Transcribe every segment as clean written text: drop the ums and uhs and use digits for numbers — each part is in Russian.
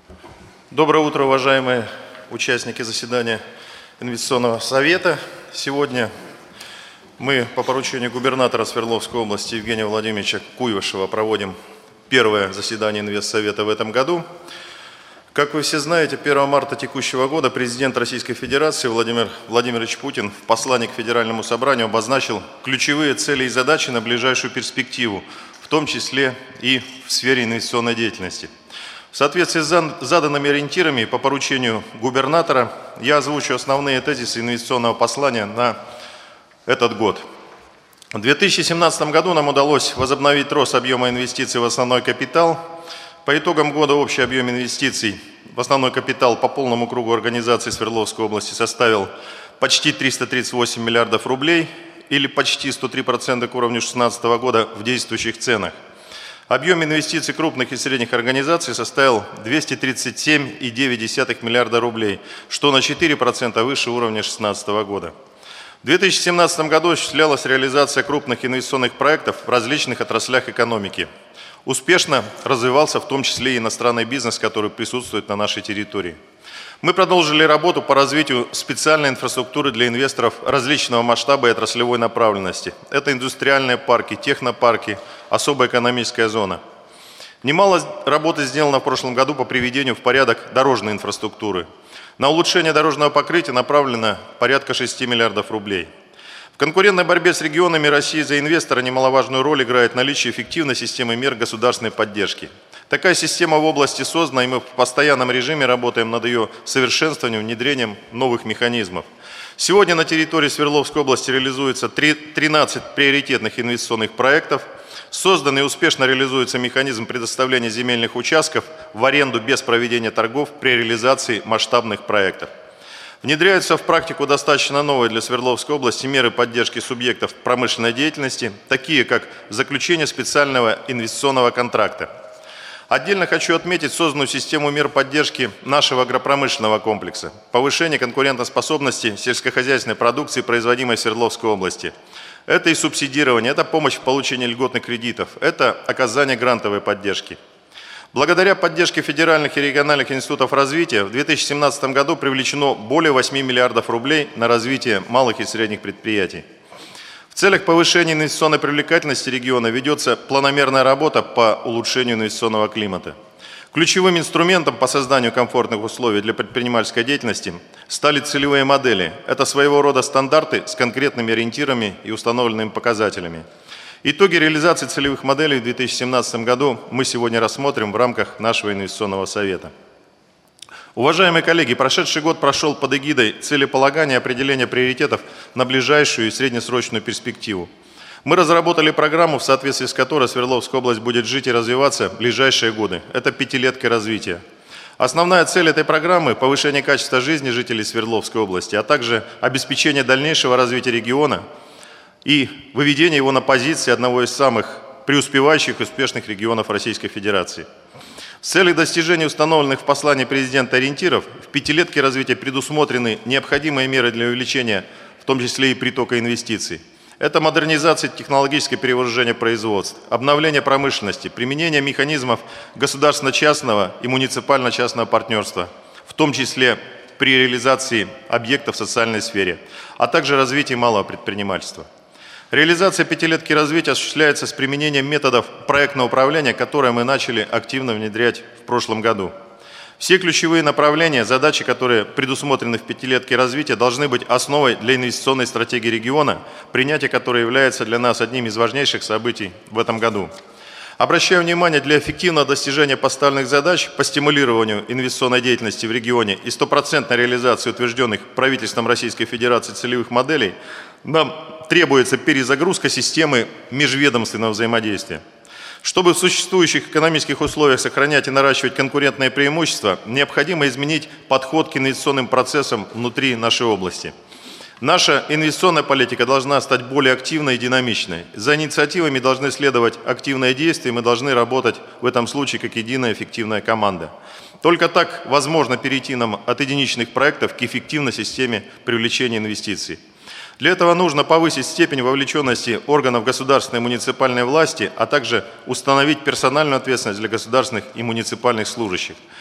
Доброе утро, уважаемые участники заседания Инвестиционного совета. Сегодня мы по поручению губернатора Свердловской области Евгения Владимировича Куйвашева проводим первое заседание Инвестсовета в этом году. Как вы все знаете, 1 марта текущего года президент Российской Федерации Владимир Владимирович Путин в послании к Федеральному собранию обозначил ключевые цели и задачи на ближайшую перспективу, в том числе и в сфере инвестиционной деятельности. В соответствии с заданными ориентирами по поручению губернатора я озвучу основные тезисы инвестиционного послания на этот год. В 2017 году нам удалось возобновить рост объема инвестиций в основной капитал. По итогам года общий объем инвестиций в основной капитал по полному кругу организации Свердловской области составил почти 338 миллиардов рублей или почти 103% к уровню 2016 года в действующих ценах. Объем инвестиций крупных и средних организаций составил 237,9 миллиарда рублей, что на 4% выше уровня 2016 года. В 2017 году осуществлялась реализация крупных инвестиционных проектов в различных отраслях экономики. Успешно развивался в том числе и иностранный бизнес, который присутствует на нашей территории. Мы продолжили работу по развитию специальной инфраструктуры для инвесторов различного масштаба и отраслевой направленности. Это индустриальные парки, технопарки, особая экономическая зона. Немало работы сделано в прошлом году по приведению в порядок дорожной инфраструктуры. На улучшение дорожного покрытия направлено порядка 6 миллиардов рублей. В конкурентной борьбе с регионами России за инвестора немаловажную роль играет наличие эффективной системы мер государственной поддержки. Такая система в области создана, и мы в постоянном режиме работаем над ее совершенствованием, внедрением новых механизмов. Сегодня на территории Свердловской области реализуется 13 приоритетных инвестиционных проектов. Создан и успешно реализуется механизм предоставления земельных участков в аренду без проведения торгов при реализации масштабных проектов. Внедряются в практику достаточно новые для Свердловской области меры поддержки субъектов промышленной деятельности, такие как заключение специального инвестиционного контракта. Отдельно хочу отметить созданную систему мер поддержки нашего агропромышленного комплекса, повышение конкурентоспособности сельскохозяйственной продукции, производимой в Свердловской области. Это и субсидирование, это помощь в получении льготных кредитов, это оказание грантовой поддержки. Благодаря поддержке федеральных и региональных институтов развития в 2017 году привлечено более 8 миллиардов рублей на развитие малых и средних предприятий. В целях повышения инвестиционной привлекательности региона ведется планомерная работа по улучшению инвестиционного климата. Ключевым инструментом по созданию комфортных условий для предпринимательской деятельности стали целевые модели. Это своего рода стандарты с конкретными ориентирами и установленными показателями. Итоги реализации целевых моделей в 2017 году мы сегодня рассмотрим в рамках нашего инвестиционного совета. Уважаемые коллеги, прошедший год прошел под эгидой целеполагания и определения приоритетов на ближайшую и среднесрочную перспективу. Мы разработали программу, в соответствии с которой Свердловская область будет жить и развиваться в ближайшие годы. Это пятилетка развития. Основная цель этой программы – повышение качества жизни жителей Свердловской области, а также обеспечение дальнейшего развития региона и выведение его на позиции одного из самых преуспевающих и успешных регионов Российской Федерации. С целью достижения установленных в послании президента ориентиров в пятилетке развития предусмотрены необходимые меры для увеличения, в том числе и притока инвестиций. Это модернизация, технологическое перевооружение производств, обновление промышленности, применение механизмов государственно-частного и муниципально-частного партнерства, в том числе при реализации объектов в социальной сфере, а также развитие малого предпринимательства. Реализация пятилетки развития осуществляется с применением методов проектного управления, которые мы начали активно внедрять в прошлом году. Все ключевые направления, задачи, которые предусмотрены в пятилетке развития, должны быть основой для инвестиционной стратегии региона, принятие которой является для нас одним из важнейших событий в этом году. Обращаю внимание, для эффективного достижения поставленных задач по стимулированию инвестиционной деятельности в регионе и стопроцентной реализации утвержденных правительством Российской Федерации целевых моделей нам требуется перезагрузка системы межведомственного взаимодействия. Чтобы в существующих экономических условиях сохранять и наращивать конкурентные преимущества, необходимо изменить подход к инвестиционным процессам внутри нашей области. Наша инвестиционная политика должна стать более активной и динамичной. За инициативами должны следовать активные действия, и мы должны работать в этом случае как единая эффективная команда. Только так возможно перейти нам от единичных проектов к эффективной системе привлечения инвестиций. Для этого нужно повысить степень вовлеченности органов государственной и муниципальной власти, а также установить персональную ответственность для государственных и муниципальных служащих.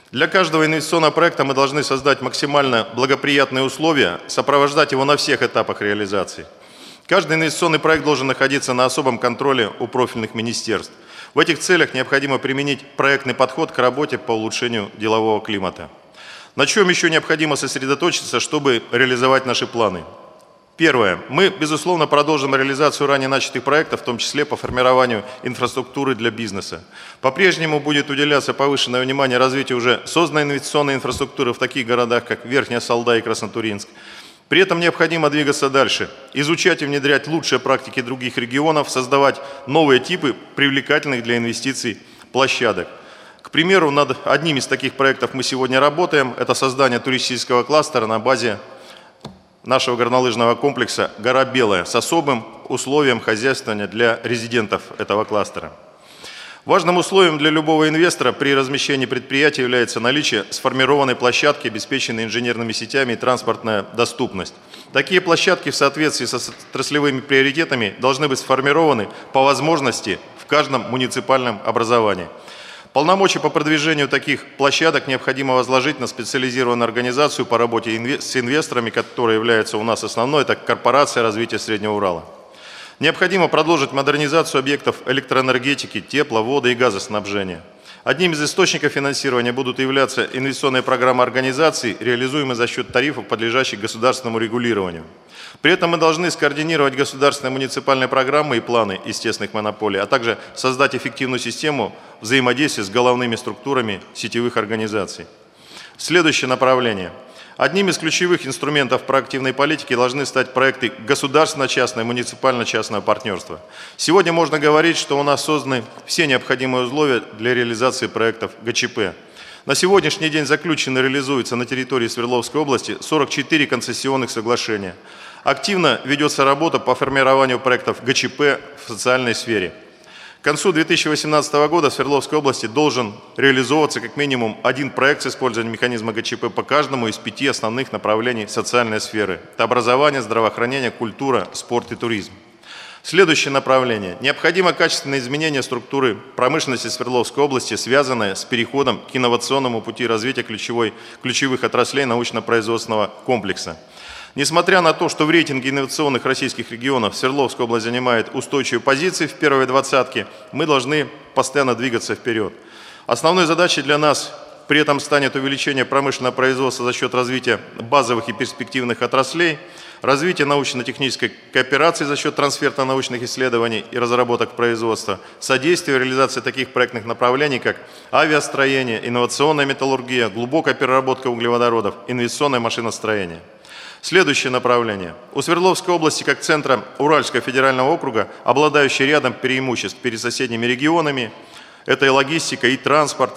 Для каждого инвестиционного проекта мы должны создать максимально благоприятные условия, сопровождать его на всех этапах реализации. Каждый инвестиционный проект должен находиться на особом контроле у профильных министерств. В этих целях необходимо применить проектный подход к работе по улучшению делового климата. На чем еще необходимо сосредоточиться, чтобы реализовать наши планы? Первое. Мы, безусловно, продолжим реализацию ранее начатых проектов, в том числе по формированию инфраструктуры для бизнеса. По-прежнему будет уделяться повышенное внимание развитию уже созданной инвестиционной инфраструктуры в таких городах, как Верхняя Салда и Краснотурьинск. При этом необходимо двигаться дальше, изучать и внедрять лучшие практики других регионов, создавать новые типы привлекательных для инвестиций площадок. К примеру, над одним из таких проектов мы сегодня работаем. Это создание туристического кластера на базе нашего горнолыжного комплекса «Гора Белая» с особым условием хозяйствования для резидентов этого кластера. Важным условием для любого инвестора при размещении предприятия является наличие сформированной площадки, обеспеченной инженерными сетями и транспортная доступность. Такие площадки в соответствии с отраслевыми приоритетами должны быть сформированы по возможности в каждом муниципальном образовании. Полномочия по продвижению таких площадок необходимо возложить на специализированную организацию по работе с инвесторами, которая является у нас основной, это Корпорация развития Среднего Урала. Необходимо продолжить модернизацию объектов электроэнергетики, тепла, воды и газоснабжения. Одним из источников финансирования будут являться инвестиционные программы организаций, реализуемые за счет тарифов, подлежащих государственному регулированию. При этом мы должны скоординировать государственные муниципальные программы и планы естественных монополий, а также создать эффективную систему взаимодействия с головными структурами сетевых организаций. Следующее направление. Одним из ключевых инструментов проактивной политики должны стать проекты государственно-частного и муниципально-частного партнерства. Сегодня можно говорить, что у нас созданы все необходимые условия для реализации проектов ГЧП. На сегодняшний день заключено и реализуется на территории Свердловской области 44 концессионных соглашения. Активно ведется работа по формированию проектов ГЧП в социальной сфере. К концу 2018 года в Свердловской области должен реализовываться как минимум один проект с использованием механизма ГЧП по каждому из 5 основных направлений социальной сферы. Это образование, здравоохранение, культура, спорт и туризм. Следующее направление. Необходимо качественное изменение структуры промышленности Свердловской области, связанное с переходом к инновационному пути развития ключевых отраслей научно-производственного комплекса. Несмотря на то, что в рейтинге инновационных российских регионов Свердловская область занимает устойчивые позиции в первой двадцатке, мы должны постоянно двигаться вперед. Основной задачей для нас при этом станет увеличение промышленного производства за счет развития базовых и перспективных отраслей, развитие научно-технической кооперации за счет трансферта научных исследований и разработок производства, содействие реализации таких проектных направлений, как авиастроение, инновационная металлургия, глубокая переработка углеводородов, инвестиционное машиностроение. Следующее направление. У Свердловской области, как центра Уральского федерального округа, обладающей рядом преимуществ перед соседними регионами, это и логистика, и транспорт,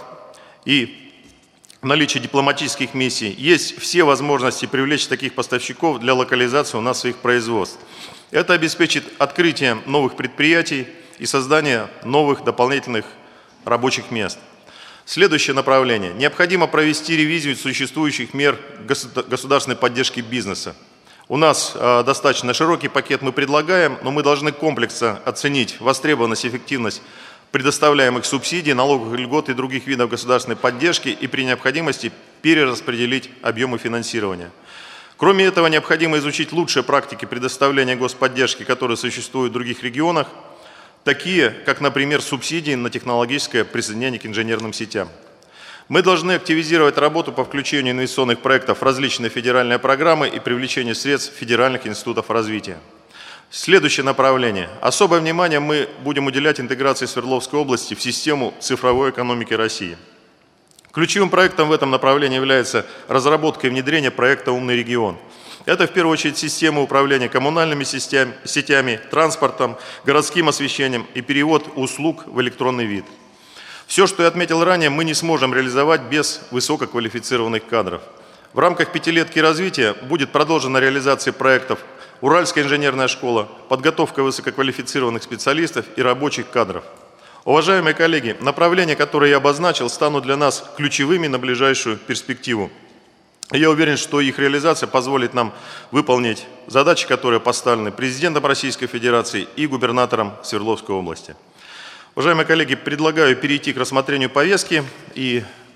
и наличие дипломатических миссий, есть все возможности привлечь таких поставщиков для локализации у нас своих производств. Это обеспечит открытие новых предприятий и создание новых дополнительных рабочих мест. Следующее направление. Необходимо провести ревизию существующих мер государственной поддержки бизнеса. У нас достаточно широкий пакет мы предлагаем, но мы должны комплексно оценить востребованность и эффективность предоставляемых субсидий, налоговых льгот и других видов государственной поддержки и при необходимости перераспределить объемы финансирования. Кроме этого, необходимо изучить лучшие практики предоставления господдержки, которые существуют в других регионах, такие, как, например, субсидии на технологическое присоединение к инженерным сетям. Мы должны активизировать работу по включению инвестиционных проектов в различные федеральные программы и привлечению средств федеральных институтов развития. Следующее направление. Особое внимание мы будем уделять интеграции Свердловской области в систему цифровой экономики России. Ключевым проектом в этом направлении является разработка и внедрение проекта «Умный регион». Это в первую очередь система управления коммунальными сетями, транспортом, городским освещением и перевод услуг в электронный вид. Все, что я отметил ранее, мы не сможем реализовать без высококвалифицированных кадров. В рамках пятилетки развития будет продолжена реализация проектов «Уральская инженерная школа», подготовка высококвалифицированных специалистов и рабочих кадров. Уважаемые коллеги, направления, которые я обозначил, станут для нас ключевыми на ближайшую перспективу. Я уверен, что их реализация позволит нам выполнить задачи, которые поставлены президентом Российской Федерации и губернатором Свердловской области. Уважаемые коллеги, предлагаю перейти к рассмотрению повестки и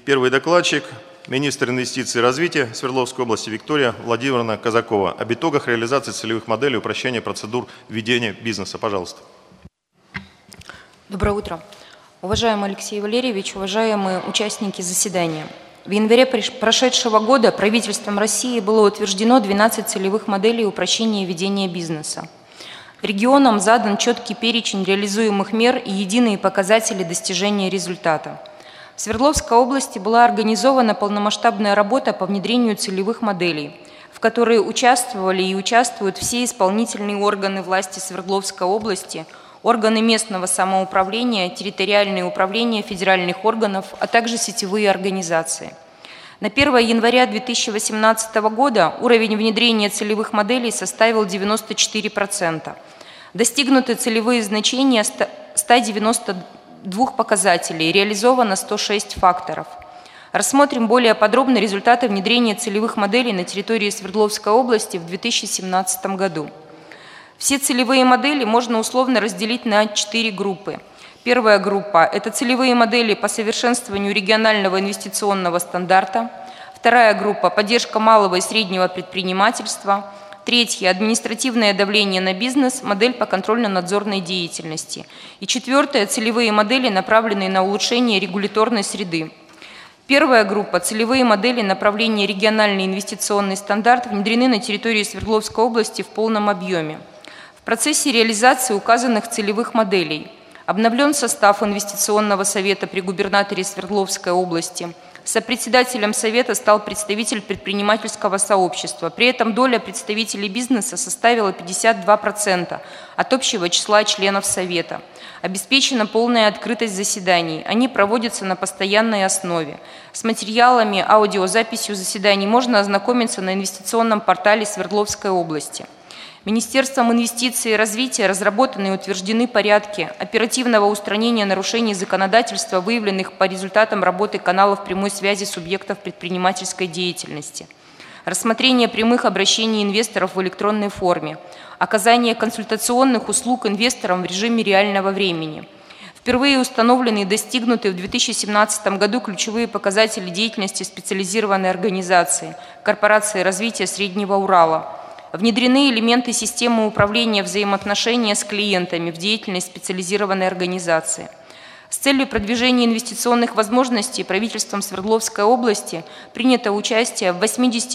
первый докладчик – министр инвестиций и развития Свердловской области Виктория Владимировна Казакова об итогах реализации целевых моделей упрощения процедур ведения бизнеса. Пожалуйста. Доброе утро. Уважаемый Алексей Валерьевич, уважаемые участники заседания. В январе прошедшего года правительством России было утверждено 12 целевых моделей упрощения ведения бизнеса. Регионам задан четкий перечень реализуемых мер и единые показатели достижения результата. В Свердловской области была организована полномасштабная работа по внедрению целевых моделей, в которой участвовали и участвуют все исполнительные органы власти Свердловской области, органы местного самоуправления, территориальные управления федеральных органов, а также сетевые организации. На 1 января 2018 года уровень внедрения целевых моделей составил 94%. Достигнуты целевые значения 192 показателей, реализовано 106 факторов. Рассмотрим более подробно результаты внедрения целевых моделей на территории Свердловской области в 2017 году. Все целевые модели можно условно разделить на 4 группы. Первая группа – это целевые модели по совершенствованию регионального инвестиционного стандарта. Вторая группа – поддержка малого и среднего предпринимательства. Третье – административное давление на бизнес, модель по контрольно-надзорной деятельности. И четвертое – целевые модели, направленные на улучшение регуляторной среды. Первая группа – целевые модели направления региональный инвестиционный стандарт внедрены на территории Свердловской области в полном объеме. В процессе реализации указанных целевых моделей обновлен состав инвестиционного совета при губернаторе Свердловской области. Сопредседателем совета стал представитель предпринимательского сообщества. При этом доля представителей бизнеса составила 52% от общего числа членов совета. Обеспечена полная открытость заседаний. Они проводятся на постоянной основе. С материалами, аудиозаписью заседаний можно ознакомиться на инвестиционном портале Свердловской области. Министерством инвестиций и развития разработаны и утверждены порядки оперативного устранения нарушений законодательства, выявленных по результатам работы каналов прямой связи субъектов предпринимательской деятельности, рассмотрение прямых обращений инвесторов в электронной форме, оказание консультационных услуг инвесторам в режиме реального времени. Впервые установлены и достигнуты в 2017 году ключевые показатели деятельности специализированной организации Корпорации развития Среднего Урала. Внедрены элементы системы управления взаимоотношения с клиентами в деятельность специализированной организации. С целью продвижения инвестиционных возможностей правительством Свердловской области принято участие в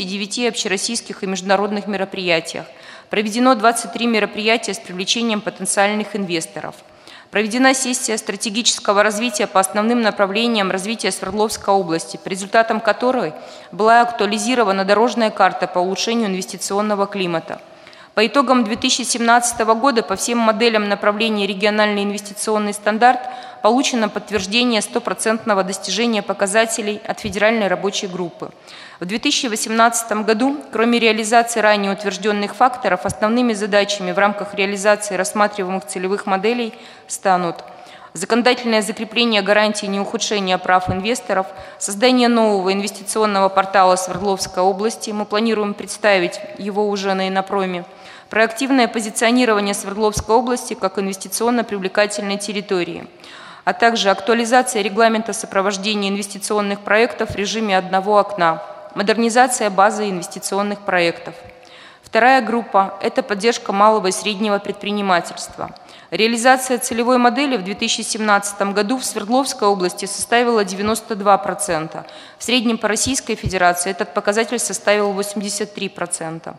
89 общероссийских и международных мероприятиях. Проведено 23 мероприятия с привлечением потенциальных инвесторов. Проведена сессия стратегического развития по основным направлениям развития Свердловской области, по результатам которой была актуализирована дорожная карта по улучшению инвестиционного климата. По итогам 2017 года по всем моделям направления региональный инвестиционный стандарт получено подтверждение 100% достижения показателей от Федеральной рабочей группы. В 2018 году, кроме реализации ранее утвержденных факторов, основными задачами в рамках реализации рассматриваемых целевых моделей станут законодательное закрепление гарантий неухудшения прав инвесторов, создание нового инвестиционного портала Свердловской области, мы планируем представить его уже на Иннопроме, проактивное позиционирование Свердловской области как инвестиционно привлекательной территории, а также актуализация регламента сопровождения инвестиционных проектов в режиме одного окна, модернизация базы инвестиционных проектов. Вторая группа – это поддержка малого и среднего предпринимательства. Реализация целевой модели в 2017 году в Свердловской области составила 92%. В среднем по Российской Федерации этот показатель составил 83%.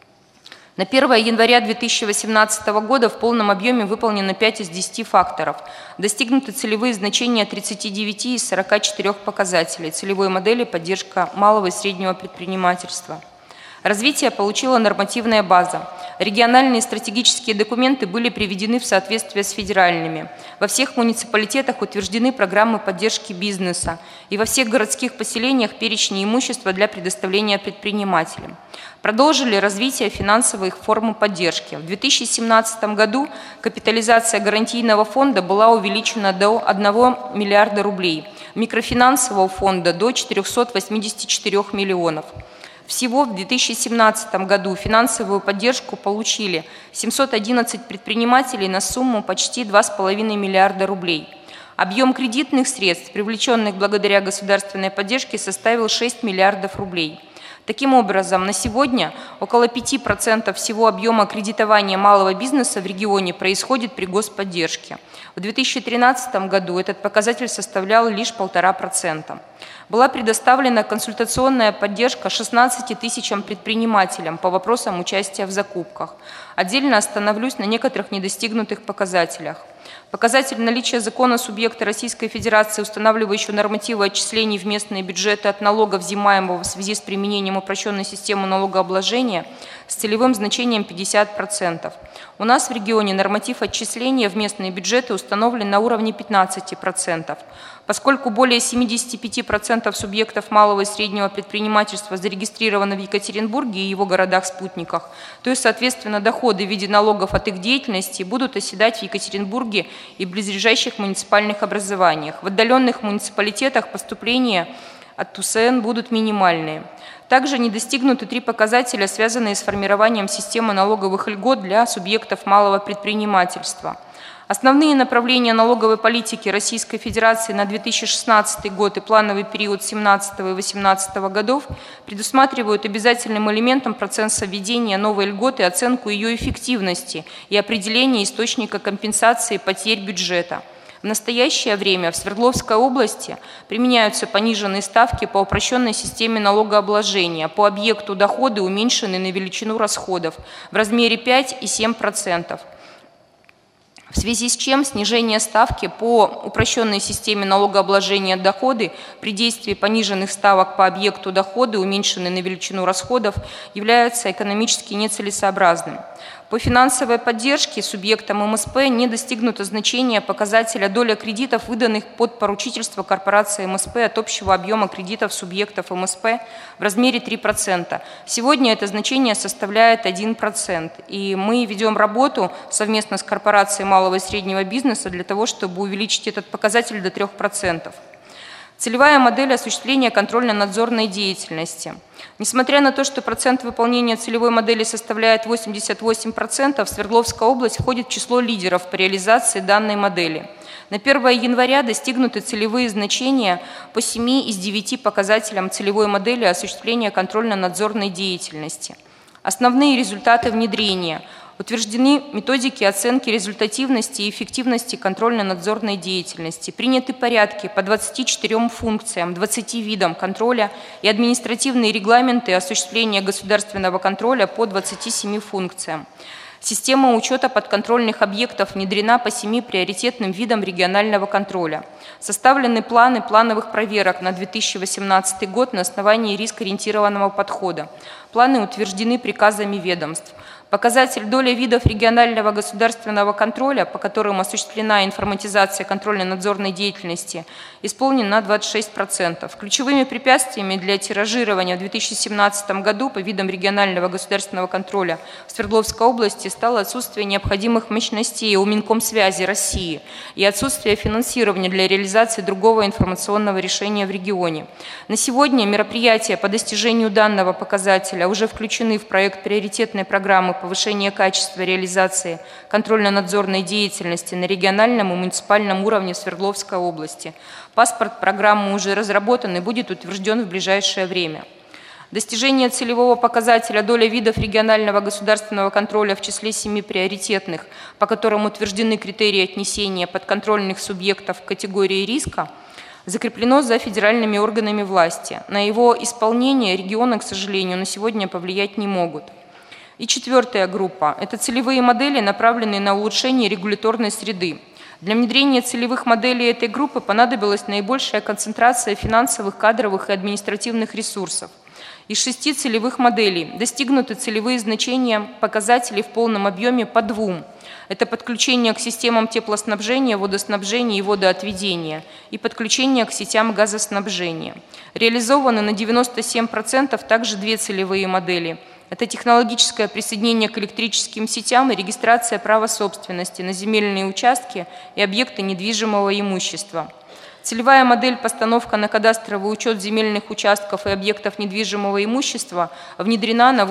На 1 января 2018 года в полном объеме выполнено 5 из 10 факторов. Достигнуты целевые значения 39 из 44 показателей целевой модели поддержка малого и среднего предпринимательства. Развитие получила нормативная база. Региональные стратегические документы были приведены в соответствие с федеральными. Во всех муниципалитетах утверждены программы поддержки бизнеса и во всех городских поселениях перечни имущества для предоставления предпринимателям. Продолжили развитие финансовой формы поддержки. В 2017 году капитализация гарантийного фонда была увеличена до 1 миллиарда рублей, микрофинансового фонда до 484 миллионов. Всего в 2017 году финансовую поддержку получили 711 предпринимателей на сумму почти 2,5 миллиарда рублей. Объем кредитных средств, привлеченных благодаря государственной поддержке, составил 6 миллиардов рублей. Таким образом, на сегодня около 5% всего объема кредитования малого бизнеса в регионе происходит при господдержке. В 2013 году этот показатель составлял лишь 1,5%. Была предоставлена консультационная поддержка 16 тысячам предпринимателям по вопросам участия в закупках. Отдельно остановлюсь на некоторых недостигнутых показателях. Показатель наличия закона субъекта Российской Федерации, устанавливающего нормативы отчислений в местные бюджеты от налога, взимаемого в связи с применением упрощенной системы налогообложения, с целевым значением 50%. У нас в регионе норматив отчисления в местные бюджеты установлен на уровне 15%. Поскольку более 75% субъектов малого и среднего предпринимательства зарегистрированы в Екатеринбурге и его городах-спутниках, то и, соответственно, доходы в виде налогов от их деятельности будут оседать в Екатеринбурге и близлежащих муниципальных образованиях. В отдаленных муниципалитетах поступления от УСН будут минимальные. Также не достигнуты 3 показателя, связанные с формированием системы налоговых льгот для субъектов малого предпринимательства. Основные направления налоговой политики Российской Федерации на 2016 год и плановый период 2017 и 2018 годов предусматривают обязательным элементом процесса введения новой льготы оценку ее эффективности и определение источника компенсации потерь бюджета. В настоящее время в Свердловской области применяются пониженные ставки по упрощенной системе налогообложения. По объекту доходы уменьшены на величину расходов в размере 5 и 7%. В связи с чем снижение ставки по упрощенной системе налогообложения доходы при действии пониженных ставок по объекту доходы, уменьшенной на величину расходов, является экономически нецелесообразным. По финансовой поддержке субъектам МСП не достигнуто значение показателя доля кредитов, выданных под поручительство корпорации МСП от общего объема кредитов субъектов МСП в размере 3%. Сегодня это значение составляет 1%. И мы ведем работу совместно с корпорацией малого и среднего бизнеса для того, чтобы увеличить этот показатель до 3%. Целевая модель осуществления контрольно-надзорной деятельности. Несмотря на то, что процент выполнения целевой модели составляет 88%, Свердловская область входит в число лидеров по реализации данной модели. На 1 января достигнуты целевые значения по 7 из 9 показателям целевой модели осуществления контрольно-надзорной деятельности. Основные результаты внедрения. Утверждены методики оценки результативности и эффективности контрольно-надзорной деятельности. Приняты порядки по 24 функциям, 20 видам контроля и административные регламенты осуществления государственного контроля по 27 функциям. Система учета подконтрольных объектов внедрена по 7 приоритетным видам регионального контроля. Составлены планы плановых проверок на 2018 год на основании рискоориентированного подхода. Планы утверждены приказами ведомств. Показатель доля видов регионального государственного контроля, по которым осуществлена информатизация контрольно-надзорной деятельности, исполнен на 26%. Ключевыми препятствиями для тиражирования в 2017 году по видам регионального государственного контроля в Свердловской области стало отсутствие необходимых мощностей у Минкомсвязи России и отсутствие финансирования для реализации другого информационного решения в регионе. На сегодня мероприятия по достижению данного показателя уже включены в проект приоритетной программы повышения качества реализации контрольно-надзорной деятельности на региональном и муниципальном уровне в Свердловской области. Паспорт программы уже разработан и будет утвержден в ближайшее время. Достижение целевого показателя доля видов регионального государственного контроля в числе 7 приоритетных, по которым утверждены критерии отнесения подконтрольных субъектов в категории риска, закреплено за федеральными органами власти. На его исполнение регионы, к сожалению, на сегодня повлиять не могут. И 4-я группа – это целевые модели, направленные на улучшение регуляторной среды. Для внедрения целевых моделей этой группы понадобилась наибольшая концентрация финансовых, кадровых и административных ресурсов. Из 6 целевых моделей достигнуты целевые значения показателей в полном объеме по 2. Это подключение к системам теплоснабжения, водоснабжения и водоотведения и подключение к сетям газоснабжения. Реализованы на 97% также 2 целевые модели. Это технологическое присоединение к электрическим сетям и регистрация права собственности на земельные участки и объекты недвижимого имущества. Целевая модель «Постановка на кадастровый учет земельных участков и объектов недвижимого имущества» внедрена на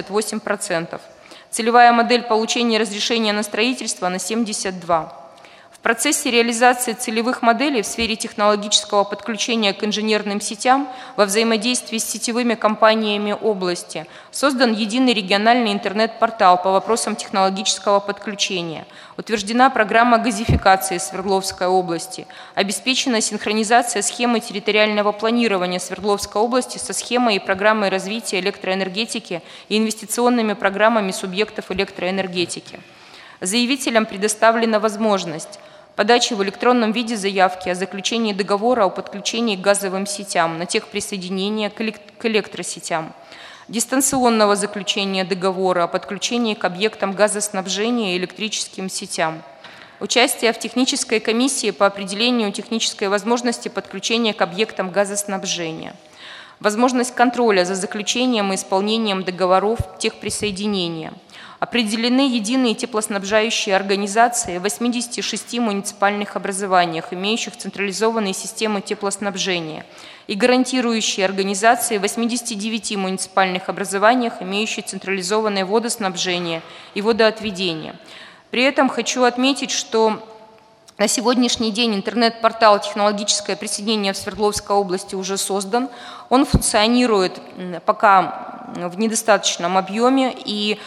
88%. Целевая модель получения разрешения на строительство на 72%. В В процессе реализации целевых моделей в сфере технологического подключения к инженерным сетям во взаимодействии с сетевыми компаниями области создан единый региональный интернет-портал по вопросам технологического подключения, утверждена программа газификации Свердловской области, обеспечена синхронизация схемы территориального планирования Свердловской области со схемой и программой развития электроэнергетики и инвестиционными программами субъектов электроэнергетики. Заявителям предоставлена возможность подачи в электронном виде заявки о заключении договора о подключении к газовым сетям на техприсоединение к электросетям, дистанционного заключения договора о подключении к объектам газоснабжения и электрическим сетям, участие в технической комиссии по определению технической возможности подключения к объектам газоснабжения, возможность контроля за заключением и исполнением договоров техприсоединения. Определены единые теплоснабжающие организации в 86 муниципальных образованиях, имеющих централизованные системы теплоснабжения, и гарантирующие организации в 89 муниципальных образованиях, имеющие централизованное водоснабжение и водоотведение. При этом хочу отметить, что на сегодняшний день интернет-портал «Технологическое присоединение» в Свердловской области уже создан. Он функционирует пока в недостаточном объеме, и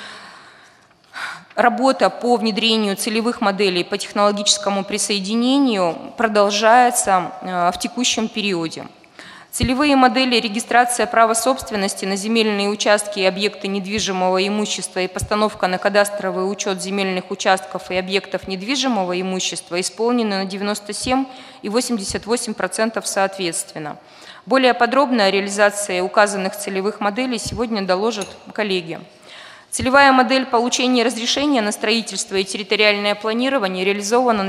работа по внедрению целевых моделей по технологическому присоединению продолжается в текущем периоде. Целевые модели регистрация права собственности на земельные участки и объекты недвижимого имущества и постановка на кадастровый учет земельных участков и объектов недвижимого имущества исполнены на 97% и 88% соответственно. Более подробно о реализации указанных целевых моделей сегодня доложат коллеги. Целевая модель получения разрешения на строительство и территориальное планирование реализована на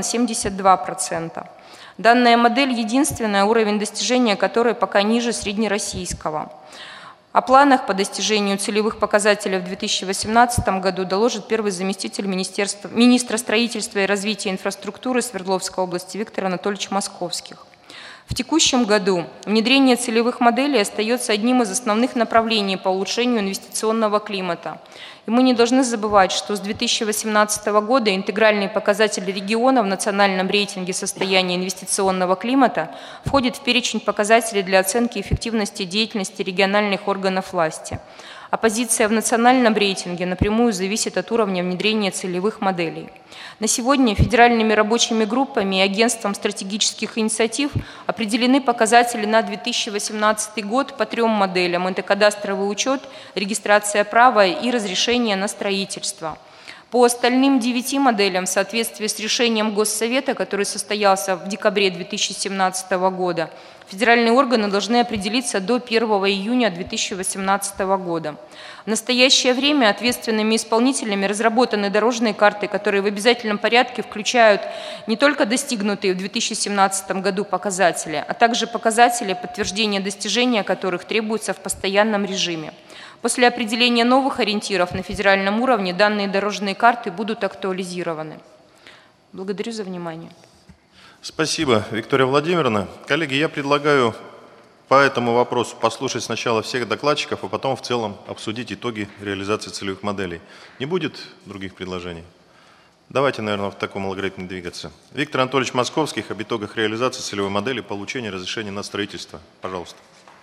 72%. Данная модель единственная, уровень достижения которой пока ниже среднероссийского. О планах по достижению целевых показателей в 2018 году доложит первый заместитель министра строительства и развития инфраструктуры Свердловской области Виктор Анатольевич Московских. В текущем году внедрение целевых моделей остается одним из основных направлений по улучшению инвестиционного климата. И мы не должны забывать, что с 2018 года интегральный показатель региона в национальном рейтинге состояния инвестиционного климата входит в перечень показателей для оценки эффективности деятельности региональных органов власти. А позиция в национальном рейтинге напрямую зависит от уровня внедрения целевых моделей. На сегодня федеральными рабочими группами и агентством стратегических инициатив определены показатели на 2018 год по 3 моделям: это кадастровый учет, регистрация права и разрешение на строительство. По остальным 9 моделям в соответствии с решением Госсовета, который состоялся в декабре 2017 года, федеральные органы должны определиться до 1 июня 2018 года. В настоящее время ответственными исполнителями разработаны дорожные карты, которые в обязательном порядке включают не только достигнутые в 2017 году показатели, а также показатели, подтверждения достижения которых требуются в постоянном режиме. После определения новых ориентиров на федеральном уровне данные дорожные карты будут актуализированы. Благодарю за внимание. Спасибо, Виктория Владимировна. Коллеги, я предлагаю по этому вопросу послушать сначала всех докладчиков, а потом в целом обсудить итоги реализации целевых моделей. Не будет других предложений? Давайте, наверное, в таком алгоритме двигаться. Виктор Анатольевич Московских об итогах реализации целевой модели получения разрешения на строительство. Пожалуйста.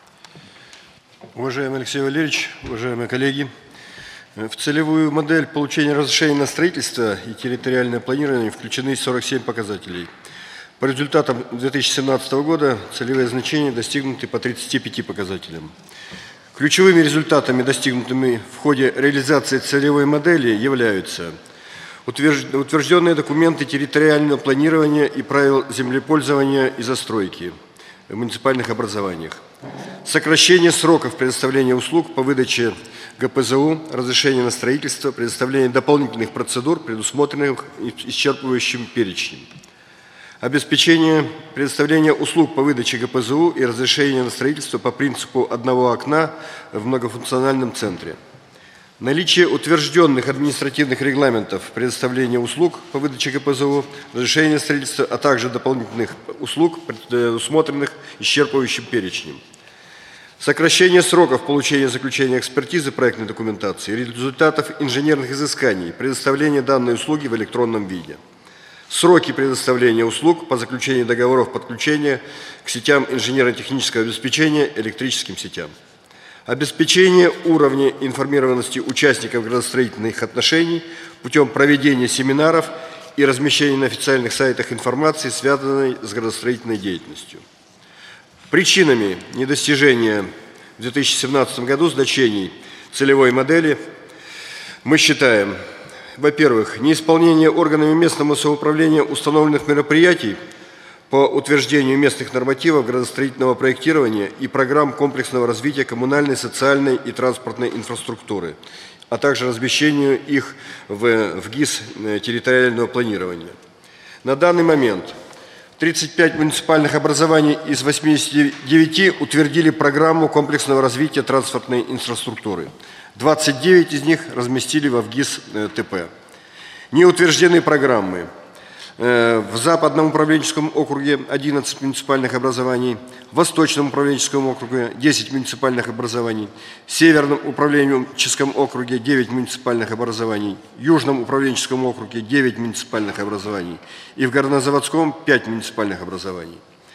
Уважаемый Алексей Валерьевич, уважаемые коллеги, в целевую модель получения разрешения на строительство и территориальное планирование включены 47 показателей. По результатам 2017 года целевые значения достигнуты по 35 показателям. Ключевыми результатами, достигнутыми в ходе реализации целевой модели, являются утвержденные документы территориального планирования и правил землепользования и застройки в муниципальных образованиях, сокращение сроков предоставления услуг по выдаче ГПЗУ, разрешения на строительство, предоставление дополнительных процедур, предусмотренных исчерпывающим перечнем, обеспечение предоставления услуг по выдаче ГПЗУ и разрешения на строительство по принципу одного окна в многофункциональном центре, наличие утвержденных административных регламентов предоставления услуг по выдаче ГПЗУ, разрешения на строительство, а также дополнительных услуг, предусмотренных исчерпывающим перечнем, сокращение сроков получения заключения экспертизы проектной документации, результатов инженерных изысканий, предоставление данной услуги в электронном виде, сроки предоставления услуг по заключению договоров подключения к сетям инженерно-технического обеспечения электрическим сетям. Обеспечение уровня информированности участников градостроительных отношений путем проведения семинаров и размещения на официальных сайтах информации, связанной с градостроительной деятельностью. Причинами недостижения в 2017 году значений целевой модели мы считаем: во-первых, неисполнение органами местного самоуправления установленных мероприятий по утверждению местных нормативов градостроительного проектирования и программ комплексного развития коммунальной, социальной и транспортной инфраструктуры, а также размещению их в ГИС территориального планирования. На данный момент 35 муниципальных образований из 89 утвердили программу комплексного развития транспортной инфраструктуры. 29 из них разместили во ВГИС ТП. Не утверждены программы в Западном управленческом округе 11 муниципальных образований, в Восточном управленческом округе 10 муниципальных образований, в Северном управленческом округе 9 муниципальных образований, в Южном управленческом округе 9 муниципальных образований и в Горнозаводском 5 муниципальных образований.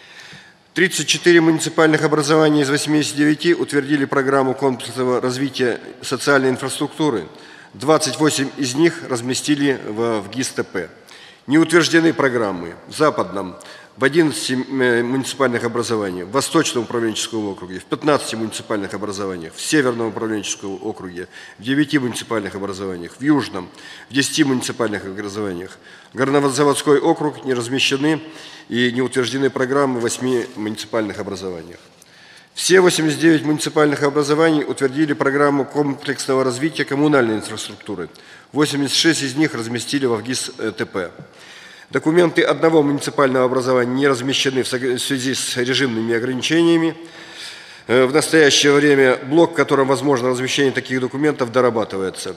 34 муниципальных образования из 89 утвердили программу комплексного развития социальной инфраструктуры, 28 из них разместили в ГИС ТП. Не утверждены программы в Западном в 11 муниципальных образованиях, в Восточном управленческом округе, в 15 муниципальных образованиях, в Северном управленческом округе, в 9 муниципальных образованиях, в Южном, в 10 муниципальных образованиях. Горнозаводской округ не размещены и не утверждены программы в 8 муниципальных образованиях. Все 89 муниципальных образований утвердили программу комплексного развития коммунальной инфраструктуры. 86 из них разместили во ВГИС ТП. Документы одного муниципального образования не размещены в связи с режимными ограничениями. В настоящее время блок, в котором возможно размещение таких документов, дорабатывается.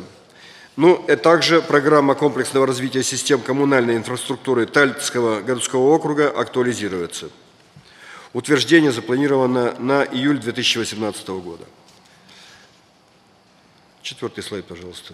Также программа комплексного развития систем коммунальной инфраструктуры Тальцкого городского округа актуализируется. Утверждение запланировано на июль 2018 года. 4-й слайд, пожалуйста.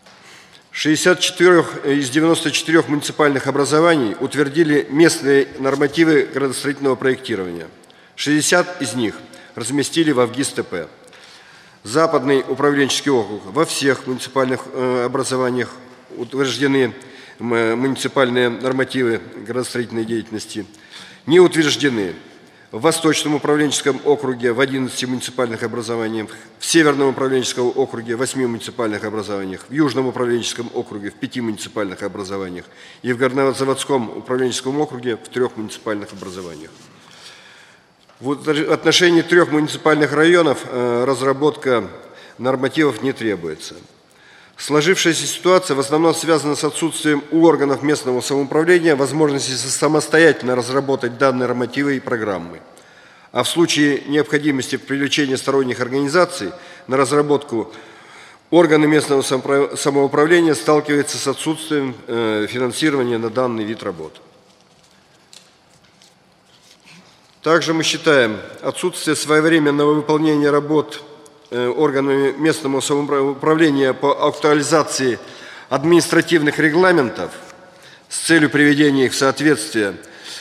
64 из 94 муниципальных образований утвердили местные нормативы градостроительного проектирования. 60 из них разместили во ВГИС ТП. Западный управленческий округ. Во всех муниципальных образованиях утверждены муниципальные нормативы градостроительной деятельности. Не утверждены в Восточном управленческом округе в 11 муниципальных образованиях, в Северном управленческом округе в 8 муниципальных образованиях, в Южном управленческом округе в 5 муниципальных образованиях и в Горнозаводском управленческом округе в 3 муниципальных образованиях. В отношении 3 муниципальных районов разработка нормативов не требуется. Сложившаяся ситуация в основном связана с отсутствием у органов местного самоуправления возможности самостоятельно разработать данные нормативы и программы. А в случае необходимости привлечения сторонних организаций на разработку органы местного самоуправления сталкиваются с отсутствием финансирования на данный вид работ. Также мы считаем отсутствие своевременного выполнения работ органами местного самоуправления по актуализации административных регламентов с целью приведения их в соответствие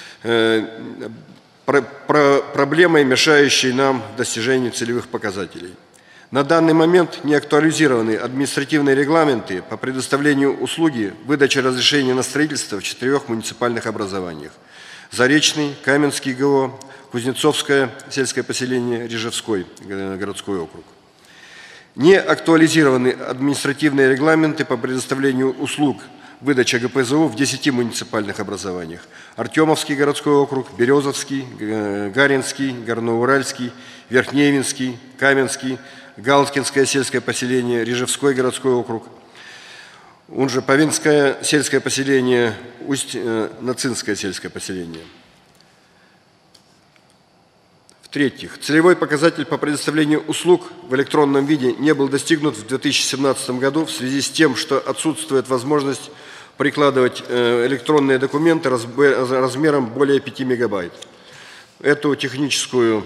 проблемой, мешающей нам в достижении целевых показателей. На данный момент не актуализированы административные регламенты по предоставлению услуги выдачи разрешения на строительство в 4 муниципальных образованиях: Заречный, Каменский ГО, Кузнецовское сельское поселение, Рижевской городской округ. Не актуализированы административные регламенты по предоставлению услуг выдачи ГПЗУ в 10 муниципальных образованиях: Артемовский городской округ, Березовский, Гаринский, Горноуральский, Верхневинский, Каменский, Галкинское сельское поселение, Рижевской городской округ, он же Повинское сельское поселение, Усть-Нацинское сельское поселение. В-третьих, целевой показатель по предоставлению услуг в электронном виде не был достигнут в 2017 году в связи с тем, что отсутствует возможность прикладывать электронные документы размером более 5 мегабайт. Эту техническую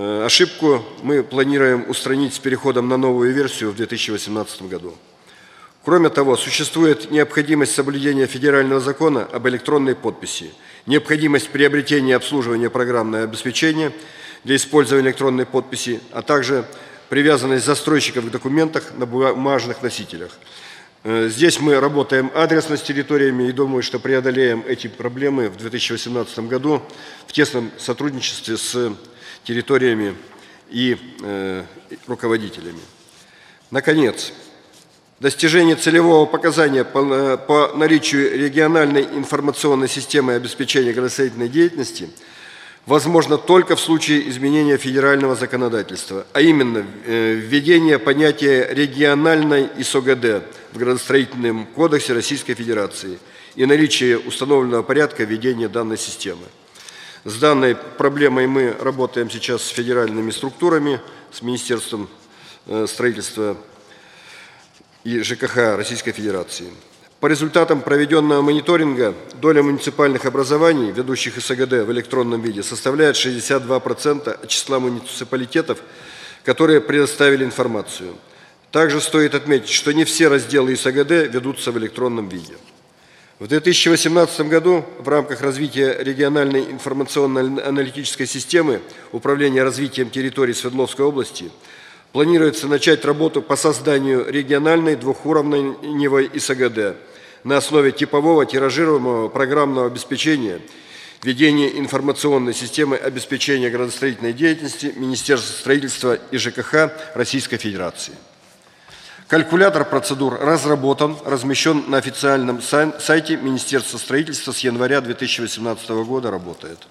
ошибку мы планируем устранить с переходом на новую версию в 2018 году. Кроме того, существует необходимость соблюдения федерального закона об электронной подписи, необходимость приобретения и обслуживания программного обеспечения для использования электронной подписи, а также привязанность застройщиков к документам на бумажных носителях. Здесь мы работаем адресно с территориями и думаю, что преодолеем эти проблемы в 2018 году в тесном сотрудничестве с территориями и руководителями. Наконец, достижение целевого показания по наличию региональной информационной системы обеспечения градостроительной деятельности возможно только в случае изменения федерального законодательства, а именно введение понятия региональной ИСОГД в градостроительном кодексе Российской Федерации и наличие установленного порядка введения данной системы. С данной проблемой мы работаем сейчас с федеральными структурами, с Министерством строительства и ЖКХ Российской Федерации. По результатам проведенного мониторинга доля муниципальных образований, ведущих ИСОГД в электронном виде, составляет 62% от числа муниципалитетов, которые предоставили информацию. Также стоит отметить, что не все разделы ИСОГД ведутся в электронном виде. В 2018 году в рамках развития региональной информационно-аналитической системы Управления развитием территорий Свердловской области планируется начать работу по созданию региональной двухуровневой ИСОГД на основе типового тиражируемого программного обеспечения, введения информационной системы обеспечения градостроительной деятельности Министерства строительства и ЖКХ Российской Федерации. Калькулятор процедур разработан, размещен на официальном сайте Министерства строительства с января 2018 года, работает.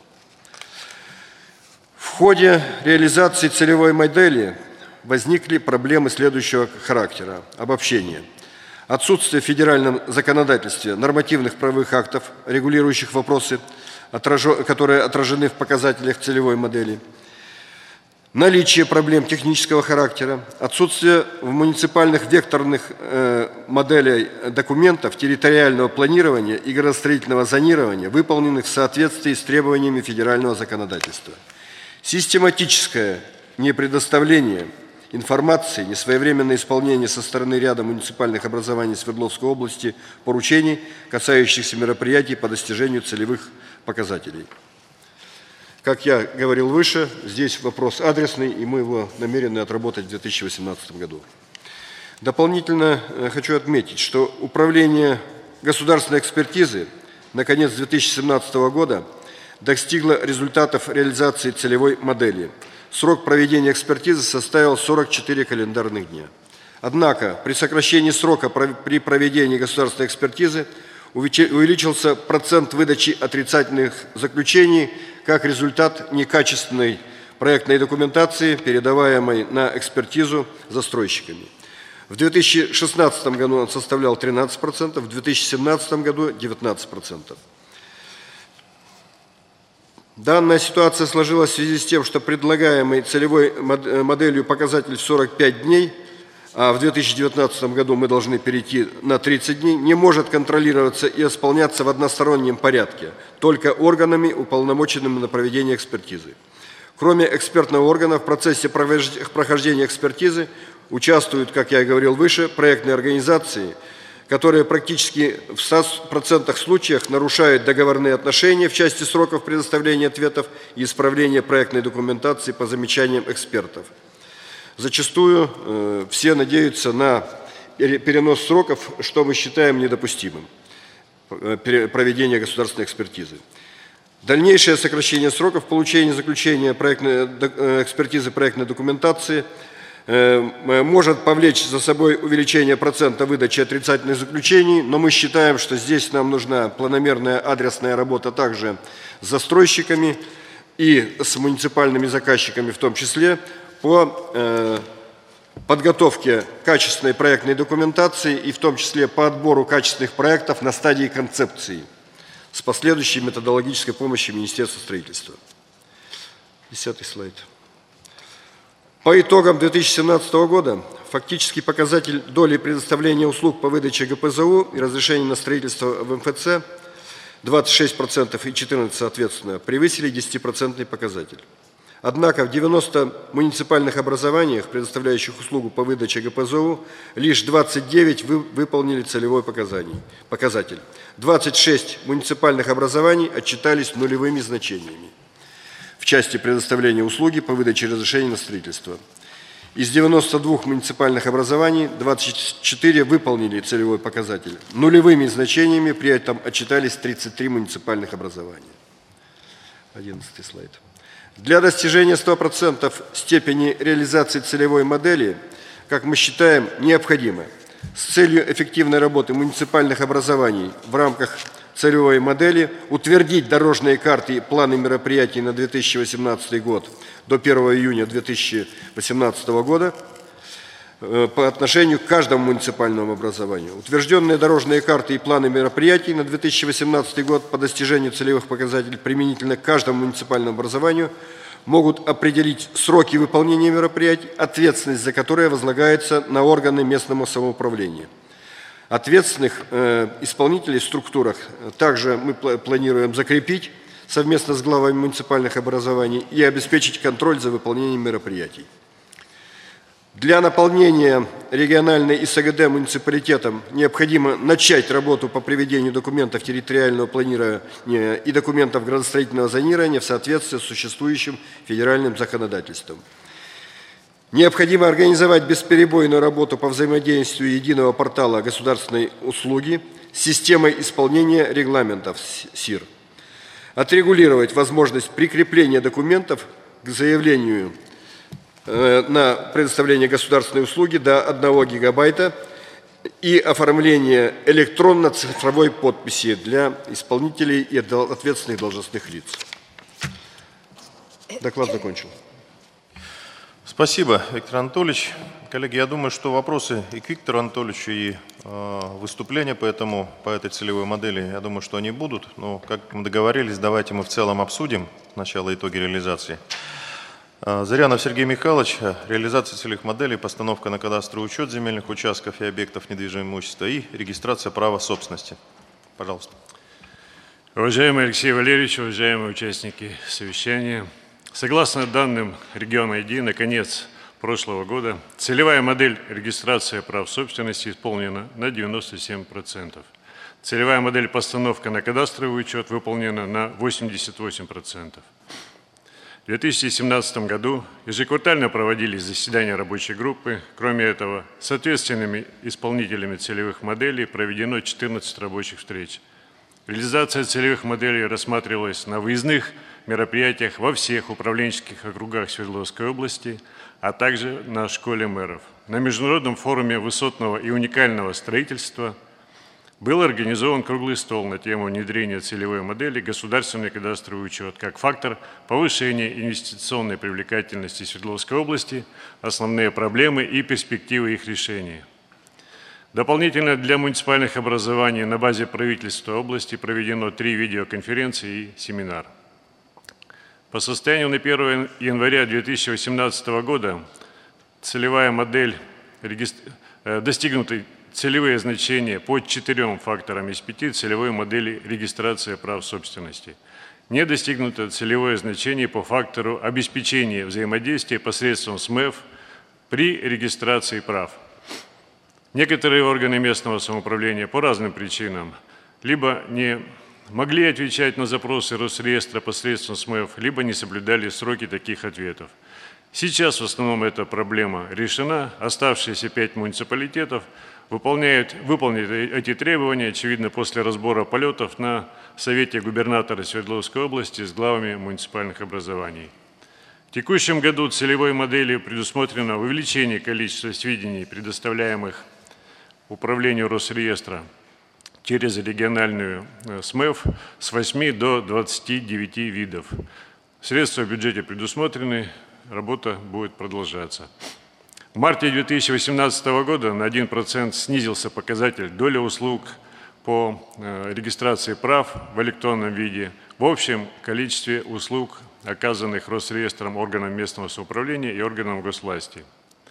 В ходе реализации целевой модели возникли проблемы следующего характера. Обобщение. Отсутствие в федеральном законодательстве нормативных правовых актов, регулирующих вопросы, которые отражены в показателях целевой модели. Наличие проблем технического характера, отсутствие в муниципальных векторных моделей документов территориального планирования и градостроительного зонирования, выполненных в соответствии с требованиями федерального законодательства. Систематическое непредоставление информации, несвоевременное исполнение со стороны ряда муниципальных образований Свердловской области поручений, касающихся мероприятий по достижению целевых показателей. Как я говорил выше, здесь вопрос адресный, и мы его намерены отработать в 2018 году. Дополнительно хочу отметить, что Управление государственной экспертизы на конец 2017 года достигло результатов реализации целевой модели. Срок проведения экспертизы составил 44 календарных дня. Однако при сокращении срока при проведении государственной экспертизы увеличился процент выдачи отрицательных заключений как результат некачественной проектной документации, передаваемой на экспертизу застройщиками. В 2016 году он составлял 13%, в 2017 году 19%. Данная ситуация сложилась в связи с тем, что предлагаемый целевой моделью показатель в 45 дней, а в 2019 году мы должны перейти на 30 дней, не может контролироваться и исполняться в одностороннем порядке, только органами, уполномоченными на проведение экспертизы. Кроме экспертного органа, в процессе прохождения экспертизы участвуют, как я и говорил выше, проектные организации, которые практически в 100% случаях нарушают договорные отношения в части сроков предоставления ответов и исправления проектной документации по замечаниям экспертов. Зачастую все надеются на перенос сроков, что мы считаем недопустимым, проведения государственной экспертизы. Дальнейшее сокращение сроков получения заключения экспертизы проектной документации может повлечь за собой увеличение процента выдачи отрицательных заключений, но мы считаем, что здесь нам нужна планомерная адресная работа также с застройщиками и с муниципальными заказчиками в том числе, по подготовке качественной проектной документации и в том числе по отбору качественных проектов на стадии концепции с последующей методологической помощью Министерства строительства. 10-й слайд. По итогам 2017 года фактический показатель доли предоставления услуг по выдаче ГПЗУ и разрешений на строительство в МФЦ 26% и 14% соответственно превысили 10% показатель. Однако в 90 муниципальных образованиях, предоставляющих услугу по выдаче ГПЗУ, лишь 29 выполнили целевой показатель. 26 муниципальных образований отчитались нулевыми значениями в части предоставления услуги по выдаче разрешений на строительство. Из 92 муниципальных образований 24 выполнили целевой показатель. Нулевыми значениями при этом отчитались 33 муниципальных образования. 11 слайд. Для достижения 100% степени реализации целевой модели, как мы считаем, необходимо с целью эффективной работы муниципальных образований в рамках целевой модели утвердить дорожные карты и планы мероприятий на 2018 год до 1 июня 2018 года по отношению к каждому муниципальному образованию. Утвержденные дорожные карты и планы мероприятий на 2018 год по достижению целевых показателей применительно к каждому муниципальному образованию могут определить сроки выполнения мероприятий, ответственность за которые возлагается на органы местного самоуправления. Ответственных исполнителей в структурах также мы планируем закрепить совместно с главами муниципальных образований и обеспечить контроль за выполнением мероприятий. Для наполнения региональной ИСГД муниципалитетом необходимо начать работу по приведению документов территориального планирования и документов градостроительного зонирования в соответствии с существующим федеральным законодательством. Необходимо организовать бесперебойную работу по взаимодействию единого портала государственной услуги с системой исполнения регламентов СИР. Отрегулировать возможность прикрепления документов к заявлению на предоставление государственной услуги до 1 гигабайта и оформление электронно-цифровой подписи для исполнителей и ответственных должностных лиц. Доклад закончил. Спасибо, Виктор Анатольевич. Коллеги, я думаю, что вопросы и к Виктору Анатольевичу, и выступления по этой целевой модели, я думаю, что они будут. Но, как мы договорились, давайте мы в целом обсудим сначала итоги реализации. Зырянов Сергей Михайлович, реализация целевых моделей, постановка на кадастровый учет земельных участков и объектов недвижимого имущества и регистрация права собственности. Пожалуйста. Уважаемый Алексей Валерьевич, уважаемые участники совещания, согласно данным региона ИДИ, на конец прошлого года целевая модель регистрации прав собственности исполнена на 97%. Целевая модель постановка на кадастровый учет выполнена на 88%. В 2017 году ежеквартально проводились заседания рабочей группы. Кроме этого, с ответственными исполнителями целевых моделей проведено 14 рабочих встреч. Реализация целевых моделей рассматривалась на выездных мероприятиях во всех управленческих округах Свердловской области, а также на школе мэров. На Международном форуме высотного и уникального строительства был организован круглый стол на тему внедрения целевой модели «Государственный кадастровый учет» как фактор повышения инвестиционной привлекательности Свердловской области, основные проблемы и перспективы их решения. Дополнительно для муниципальных образований на базе правительства области проведено 3 видеоконференции и семинар. По состоянию на 1 января 2018 года целевая модель достигнуты целевые значения по 4 факторам из 5 целевой модели регистрации прав собственности. Не достигнуто целевое значение по фактору обеспечения взаимодействия посредством СМЭФ при регистрации прав. Некоторые органы местного самоуправления по разным причинам либо не могли отвечать на запросы Росреестра посредством СМЭФ, либо не соблюдали сроки таких ответов. Сейчас в основном эта проблема решена. Оставшиеся 5 муниципалитетов выполняют эти требования, очевидно, после разбора полетов на Совете губернатора Свердловской области с главами муниципальных образований. В текущем году целевой моделью предусмотрено увеличение количества сведений, предоставляемых Управлению Росреестра через региональную СМЭФ с 8 до 29 видов. Средства в бюджете предусмотрены, работа будет продолжаться. В марте 2018 года на 1% снизился показатель доля услуг по регистрации прав в электронном виде в общем количестве услуг, оказанных Росреестром, органам местного самоуправления и органам госвласти.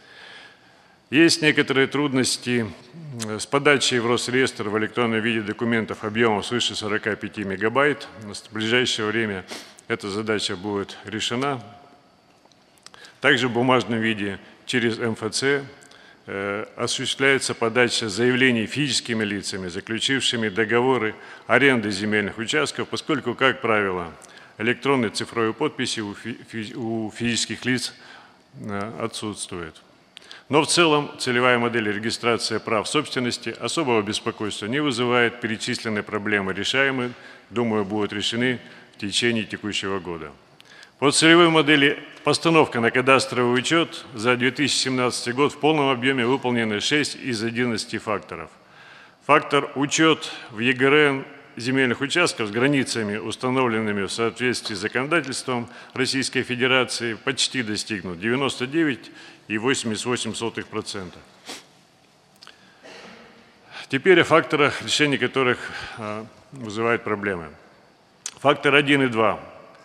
Есть некоторые трудности с подачей в Росреестр в электронном виде документов объемом свыше 45 мегабайт. В ближайшее время эта задача будет решена. Также в бумажном виде через МФЦ осуществляется подача заявлений физическими лицами, заключившими договоры аренды земельных участков, поскольку, как правило, электронной цифровой подписи у физических лиц отсутствует. Но в целом целевая модель регистрации прав собственности особого беспокойства не вызывает. Перечисленные проблемы решаемы, думаю, будут решены в течение текущего года. По целевой модели постановка на кадастровый учет за 2017 год в полном объеме выполнены 6 из 11 факторов. Фактор учет в ЕГРН земельных участков с границами, установленными в соответствии с законодательством Российской Федерации, почти достигнут 99,88%. Теперь о факторах, решение которых вызывает проблемы. Фактор 1 и 2.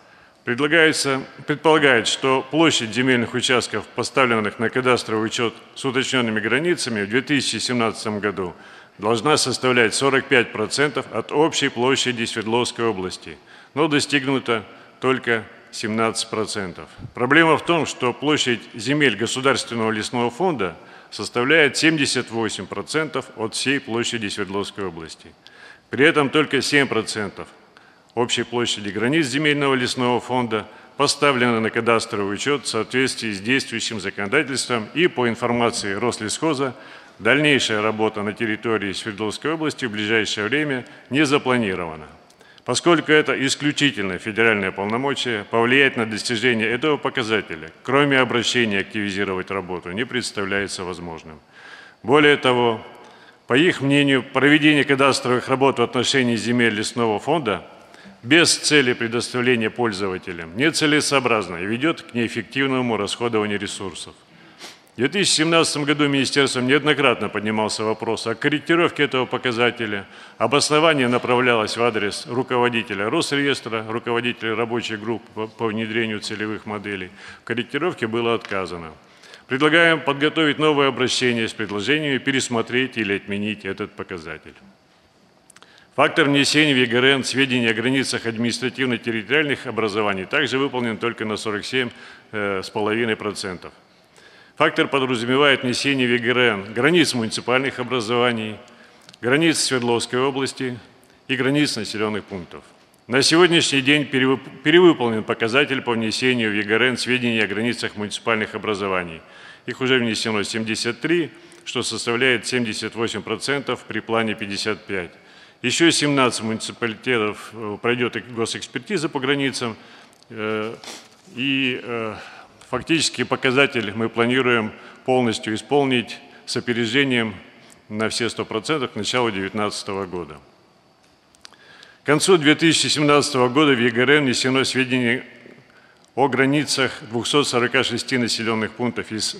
Предполагает, что площадь земельных участков, поставленных на кадастровый учет с уточненными границами, в 2017 году должна составлять 45% от общей площади Свердловской области, но достигнуто только 17%. Проблема в том, что площадь земель Государственного лесного фонда составляет 78% от всей площади Свердловской области. При этом только 7% общей площади границ земельного лесного фонда поставлены на кадастровый учет в соответствии с действующим законодательством, и по информации Рослесхоза дальнейшая работа на территории Свердловской области в ближайшее время не запланирована. Поскольку это исключительно федеральное полномочие, повлиять на достижение этого показателя, кроме обращения активизировать работу, не представляется возможным. Более того, по их мнению, проведение кадастровых работ в отношении земель лесного фонда без цели предоставления пользователям нецелесообразно и ведет к неэффективному расходованию ресурсов. В 2017 году министерством неоднократно поднимался вопрос о корректировке этого показателя. Обоснование направлялось в адрес руководителя Росреестра, руководителя рабочей группы по внедрению целевых моделей. В корректировке было отказано. Предлагаем подготовить новое обращение с предложением пересмотреть или отменить этот показатель. Фактор внесения в ЕГРН сведений о границах административно-территориальных образований также выполнен только на 47,5%. Фактор подразумевает внесение в ЕГРН границ муниципальных образований, границ Свердловской области и границ населенных пунктов. На сегодняшний день перевыполнен показатель по внесению в ЕГРН сведений о границах муниципальных образований. Их уже внесено 73, что составляет 78% при плане 55%. Еще 17 муниципалитетов пройдет госэкспертиза по границам, и фактически показатель мы планируем полностью исполнить с опережением на все 100% к началу 2019 года. К концу 2017 года в ЕГРН внесено сведения о границах 246 населенных пунктов из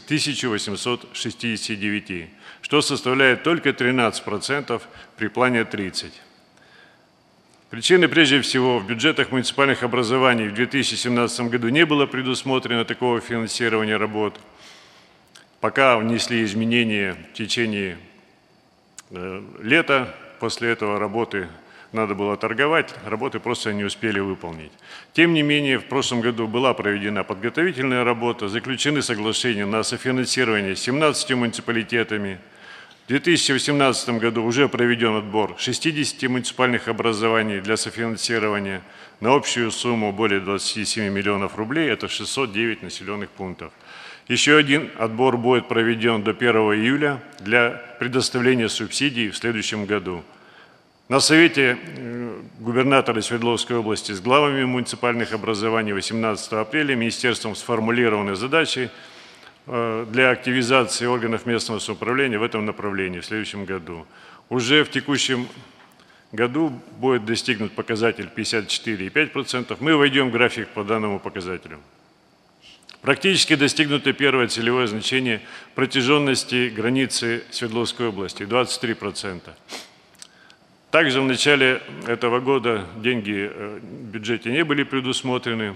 1869, что составляет только 13% при плане 30%. Причины, прежде всего, в бюджетах муниципальных образований в 2017 году не было предусмотрено такого финансирования работ. Пока внесли изменения в течение лета, после этого работы надо было торговать, работы просто не успели выполнить. Тем не менее, в прошлом году была проведена подготовительная работа, заключены соглашения на софинансирование с 17 муниципалитетами. В 2018 году уже проведен отбор 60 муниципальных образований для софинансирования на общую сумму более 27 миллионов рублей, это 609 населенных пунктов. Еще один отбор будет проведен до 1 июля для предоставления субсидий в следующем году. На совете губернатора Свердловской области с главами муниципальных образований 18 апреля министерством сформулированы задачи для активизации органов местного самоуправления в этом направлении в следующем году. Уже в текущем году будет достигнут показатель 54,5%. Мы войдем в график по данному показателю. Практически достигнуто первое целевое значение протяженности границы Свердловской области – 23%. Также в начале этого года деньги в бюджете не были предусмотрены.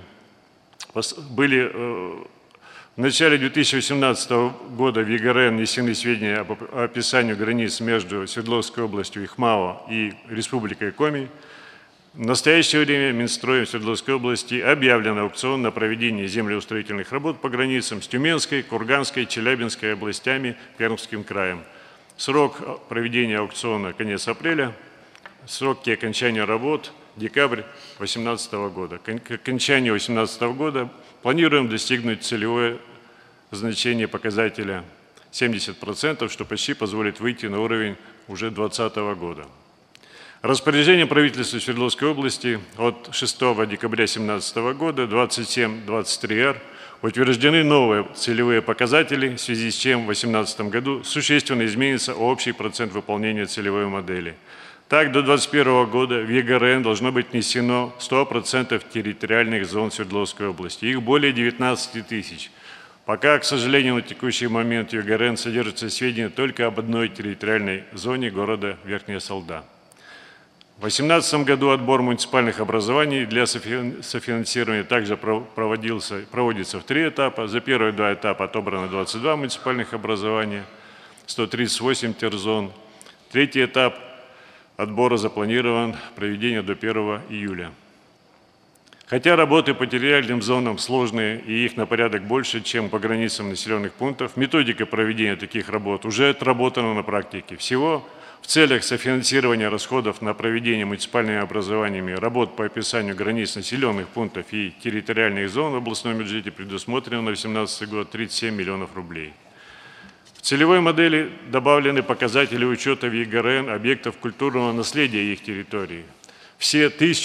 В начале 2018 года в ЕГРН внесены сведения об описании границ между Свердловской областью, Ихмао и Республикой Коми. В настоящее время Минстроем Свердловской области объявлен аукцион на проведение землеустроительных работ по границам с Тюменской, Курганской, Челябинской областями, Пермским краем. Срок проведения аукциона – конец апреля, сроки окончания работ – декабрь 2018 года. К окончанию 2018 года планируем достигнуть целевое значение показателя 70%, что почти позволит выйти на уровень уже 2020 года. Распоряжение правительства Свердловской области от 6 декабря 2017 года 27-23-Р утверждены новые целевые показатели, в связи с чем в 2018 году существенно изменится общий процент выполнения целевой модели. Так, до 2021 года в ЕГРН должно быть внесено 100% территориальных зон Свердловской области. Их более 19 тысяч. Пока, к сожалению, на текущий момент в ЕГРН содержатся сведения только об одной территориальной зоне города Верхняя Салда. В 2018 году отбор муниципальных образований для софинансирования также проводится в 3 этапа. За первые 2 этапа отобрано 22 муниципальных образования, 138 терзон. 3-й этап отбора запланирован проведение до 1 июля. Хотя работы по территориальным зонам сложные и их на порядок больше, чем по границам населенных пунктов, методика проведения таких работ уже отработана на практике. Всего в целях софинансирования расходов на проведение муниципальными образованиями работ по описанию границ населенных пунктов и территориальных зон в областном бюджете предусмотрено на 2018 год 37 миллионов рублей. В целевой модели добавлены показатели учета в ЕГРН объектов культурного наследия и их территории. Все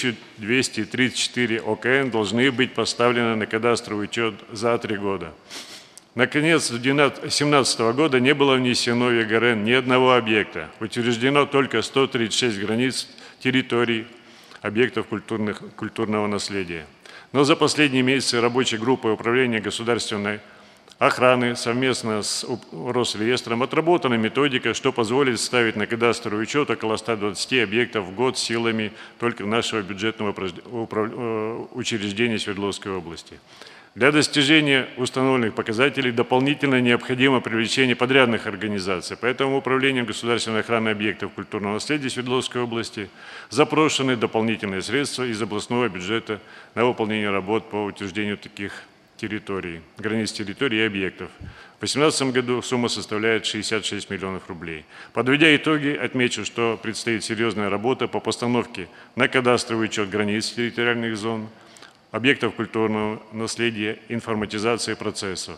1234 ОКН должны быть поставлены на кадастровый учет за 3 года. Наконец, в 2017 года не было внесено в ЕГРН ни одного объекта. Утверждено только 136 границ территорий объектов культурного наследия. Но за последние месяцы рабочей группой Управления государственной охраны совместно с Росреестром отработана методика, что позволит ставить на кадастровый учет около 120 объектов в год силами только нашего бюджетного учреждения Свердловской области. Для достижения установленных показателей дополнительно необходимо привлечение подрядных организаций. Поэтому Управлением государственной охраны объектов культурного наследия Свердловской области запрошены дополнительные средства из областного бюджета на выполнение работ по утверждению таких территорий, границ территорий и объектов. В 2018 году сумма составляет 66 миллионов рублей. Подведя итоги, отмечу, что предстоит серьезная работа по постановке на кадастровый учет границ территориальных зон, объектов культурного наследия, информатизации процессов.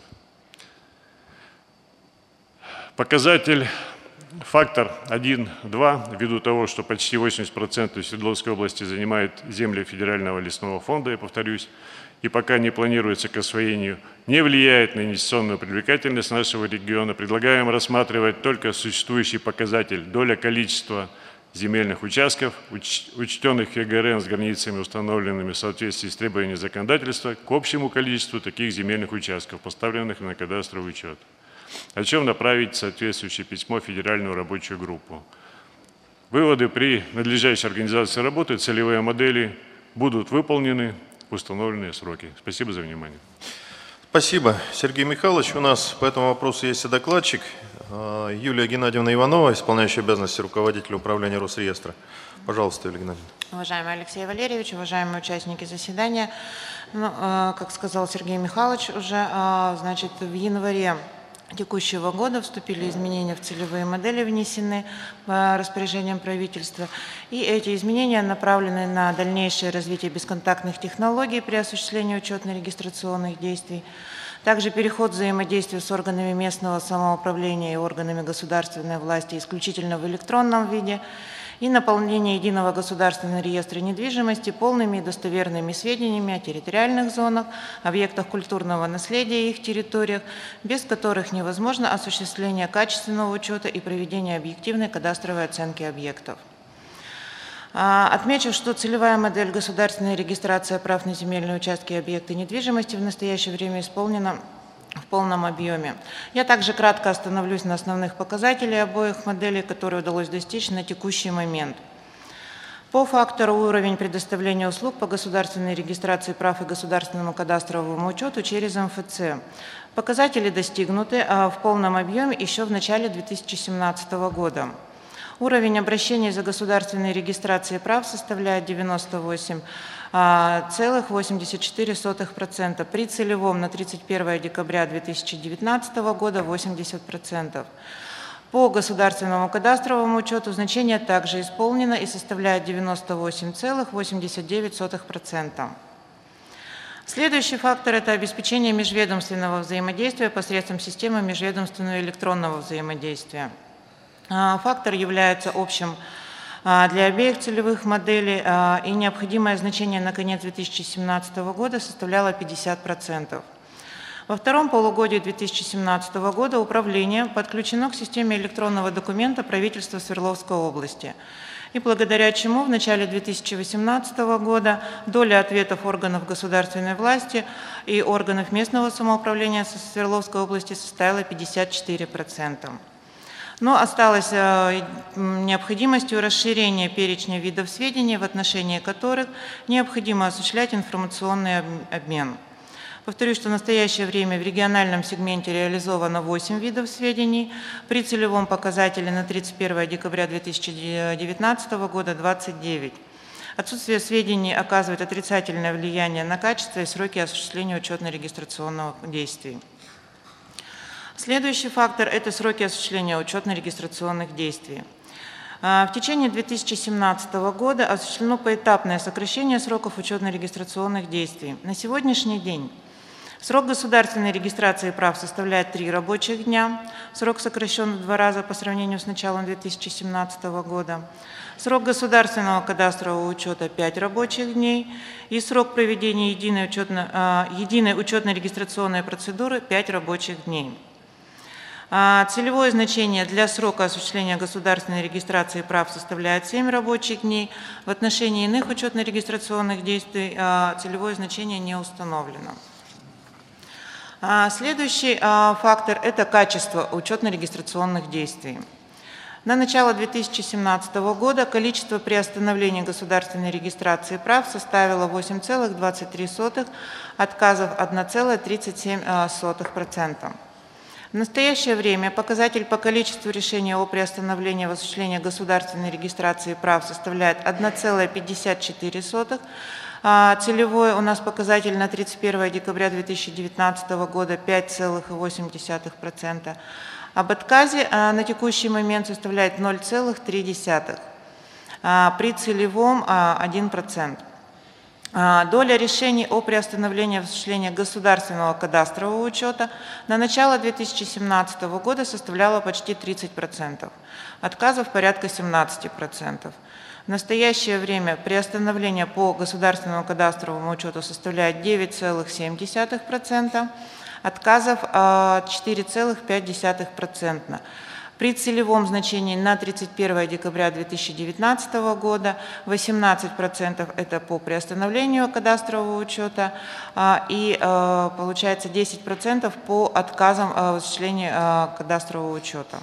Показатель фактор 1-2, ввиду того, что почти 80% Свердловской области занимают земли федерального лесного фонда, я повторюсь, и пока не планируется к освоению, не влияет на инвестиционную привлекательность нашего региона. Предлагаем рассматривать только существующий показатель доля количества земельных участков, учтенных в ЕГРН с границами, установленными в соответствии с требованиями законодательства, к общему количеству таких земельных участков, поставленных на кадастровый учет, о чем направить соответствующее письмо в федеральную рабочую группу. Выводы при надлежащей организации работы, целевые модели будут выполнены в установленные сроки. Спасибо за внимание. Спасибо, Сергей Михайлович. У нас по этому вопросу есть и докладчик. Юлия Геннадьевна Иванова, исполняющая обязанности руководителя управления Росреестра. Пожалуйста, Юлия Геннадьевна. Уважаемый Алексей Валерьевич, уважаемые участники заседания, как сказал Сергей Михайлович, уже значит, в январе текущего года вступили изменения в целевые модели, внесены распоряжением правительства. И эти изменения направлены на дальнейшее развитие бесконтактных технологий при осуществлении учетно-регистрационных действий. Также переход взаимодействия с органами местного самоуправления и органами государственной власти исключительно в электронном виде и наполнение единого государственного реестра недвижимости полными и достоверными сведениями о территориальных зонах, объектах культурного наследия и их территориях, без которых невозможно осуществление качественного учета и проведение объективной кадастровой оценки объектов. Отмечу, что целевая модель государственной регистрации прав на земельные участки и объекты недвижимости в настоящее время исполнена в полном объеме. Я также кратко остановлюсь на основных показателях обоих моделей, которые удалось достичь на текущий момент. По фактору уровень предоставления услуг по государственной регистрации прав и государственному кадастровому учету через МФЦ. Показатели достигнуты в полном объеме еще в начале 2017 года. Уровень обращений за государственной регистрацией прав составляет 98,84%, при целевом на 31 декабря 2019 года 80%. По государственному кадастровому учету значение также исполнено и составляет 98,89%. Следующий фактор – это обеспечение межведомственного взаимодействия посредством системы межведомственного электронного взаимодействия. Фактор является общим для обеих целевых моделей, и необходимое значение на конец 2017 года составляло 50%. Во втором полугодии 2017 года управление подключено к системе электронного документа правительства Свердловской области, и благодаря чему в начале 2018 года доля ответов органов государственной власти и органов местного самоуправления Свердловской области составила 54%. Но осталась необходимостью расширения перечня видов сведений, в отношении которых необходимо осуществлять информационный обмен. Повторюсь, что в настоящее время в региональном сегменте реализовано 8 видов сведений, при целевом показателе на 31 декабря 2019 года 29. Отсутствие сведений оказывает отрицательное влияние на качество и сроки осуществления учетно-регистрационных действий. Следующий фактор – это сроки осуществления учетно-регистрационных действий. В течение 2017 года осуществлено поэтапное сокращение сроков учетно-регистрационных действий. На сегодняшний день срок государственной регистрации прав составляет 3 рабочих дня, срок сокращен в 2 раза по сравнению с началом 2017 года. Срок государственного кадастрового учета 5 рабочих дней и срок проведения единой учетно-регистрационной процедуры 5 рабочих дней. Целевое значение для срока осуществления государственной регистрации прав составляет 7 рабочих дней. В отношении иных учетно-регистрационных действий целевое значение не установлено. Следующий фактор – это качество учетно-регистрационных действий. На начало 2017 года количество приостановлений государственной регистрации прав составило 8,23, отказов 1,37%. В настоящее время показатель по количеству решений о приостановлении в осуществлении государственной регистрации прав составляет 1,54. Целевой у нас показатель на 31 декабря 2019 года 5,8%. Об отказе на текущий момент составляет 0,3%. При целевом 1%. Доля решений о приостановлении осуществления государственного кадастрового учета на начало 2017 года составляла почти 30%, отказов порядка 17%. В настоящее время приостановление по государственному кадастровому учету составляет 9,7%, отказов 4,5%. При целевом значении на 31 декабря 2019 года 18% это по приостановлению кадастрового учета и получается 10% по отказам в осуществлении кадастрового учета.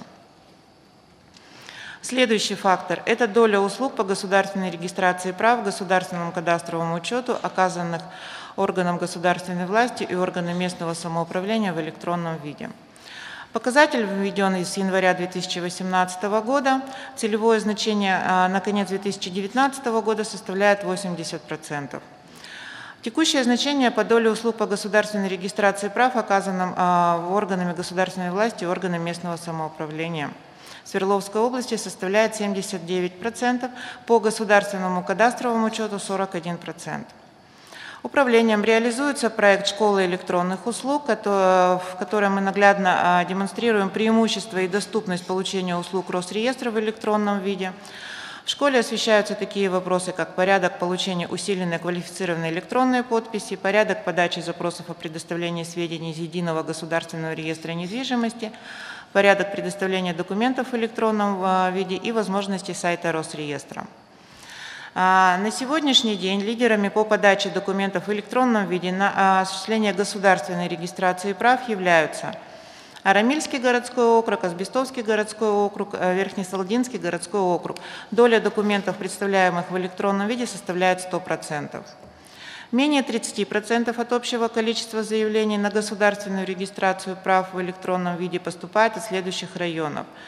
Следующий фактор – это доля услуг по государственной регистрации прав, государственному кадастровому учету, оказанных органам государственной власти и органам местного самоуправления в электронном виде. Показатель введен с января 2018 года. Целевое значение на конец 2019 года составляет 80%. Текущее значение по доле услуг по государственной регистрации прав, оказанным органами государственной власти и органами местного самоуправления Свердловской области, составляет 79%, по государственному кадастровому учету 41%. Управлением реализуется проект «Школа электронных услуг», в котором мы наглядно демонстрируем преимущества и доступность получения услуг Росреестра в электронном виде. В школе освещаются такие вопросы, как порядок получения усиленной квалифицированной электронной подписи, порядок подачи запросов о предоставлении сведений из Единого государственного реестра недвижимости, порядок предоставления документов в электронном виде и возможности сайта Росреестра. На сегодняшний день лидерами по подаче документов в электронном виде на осуществление государственной регистрации прав являются Арамильский городской округ, Азбестовский городской округ, Верхнесалдинский городской округ. Доля документов, представляемых в электронном виде, составляет 100%. Менее 30% от общего количества заявлений на государственную регистрацию прав в электронном виде поступает из следующих районов: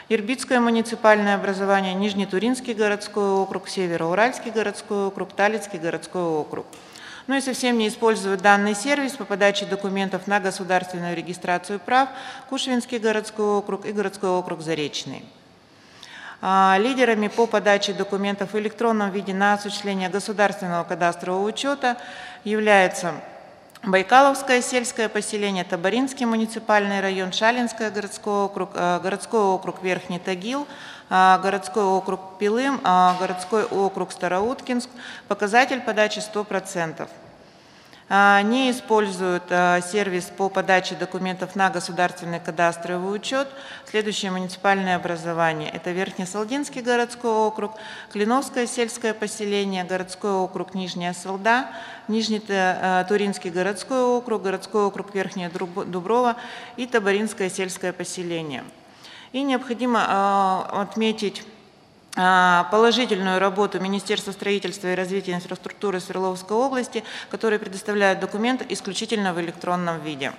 Ирбитское муниципальное образование, Нижнетуринский городской округ, Североуральский городской округ, Талицкий городской округ. Ну и совсем не используют данный сервис по подаче документов на государственную регистрацию прав Кушвинский городской округ и городской округ Заречный. Лидерами по подаче документов в электронном виде на осуществление государственного кадастрового учета являются Байкаловское сельское поселение, Табаринский муниципальный район, Шалинский городской округ Верхний Тагил, городской округ Пилым, городской округ Староуткинск. Показатель подачи 100%. Не используют сервис по подаче документов на государственный кадастровый учет следующие муниципальные образования. Это Верхнесалдинский городской округ, Клиновское сельское поселение, городской округ Нижняя Салда, Нижнетуринский городской округ Верхняя Дуброва и Табаринское сельское поселение. И необходимо отметить положительную работу Министерства строительства и развития инфраструктуры Свердловской области, которые предоставляют документы исключительно в электронном виде.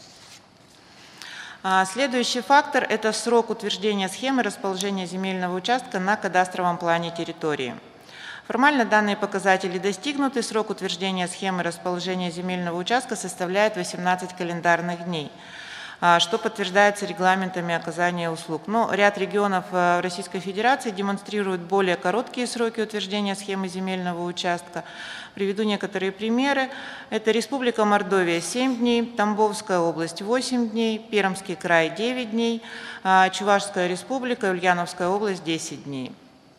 Следующий фактор – это срок утверждения схемы расположения земельного участка на кадастровом плане территории. Формально данные показатели достигнуты, срок утверждения схемы расположения земельного участка составляет 18 календарных дней, что подтверждается регламентами оказания услуг. Но ряд регионов Российской Федерации демонстрируют более короткие сроки утверждения схемы земельного участка. Приведу некоторые примеры. Это Республика Мордовия – 7 дней, Тамбовская область – 8 дней, Пермский край – 9 дней, Чувашская республика, Ульяновская область – 10 дней.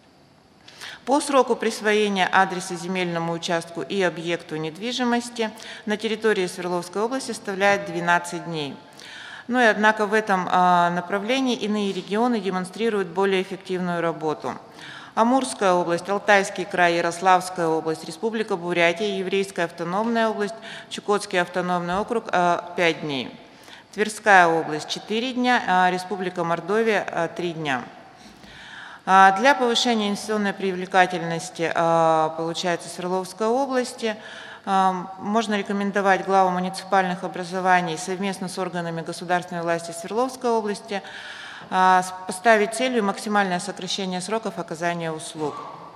По сроку присвоения адреса земельному участку и объекту недвижимости на территории Свердловской области составляет 12 дней. Но и однако в этом направлении иные регионы демонстрируют более эффективную работу. Амурская область, Алтайский край, Ярославская область, Республика Бурятия, Еврейская автономная область, Чукотский автономный округ 5 дней. Тверская область 4 дня, Республика Мордовия 3 дня. Для повышения инвестиционной привлекательности, получается, Свердловской области, можно рекомендовать главам муниципальных образований совместно с органами государственной власти Свердловской области поставить целью максимальное сокращение сроков оказания услуг.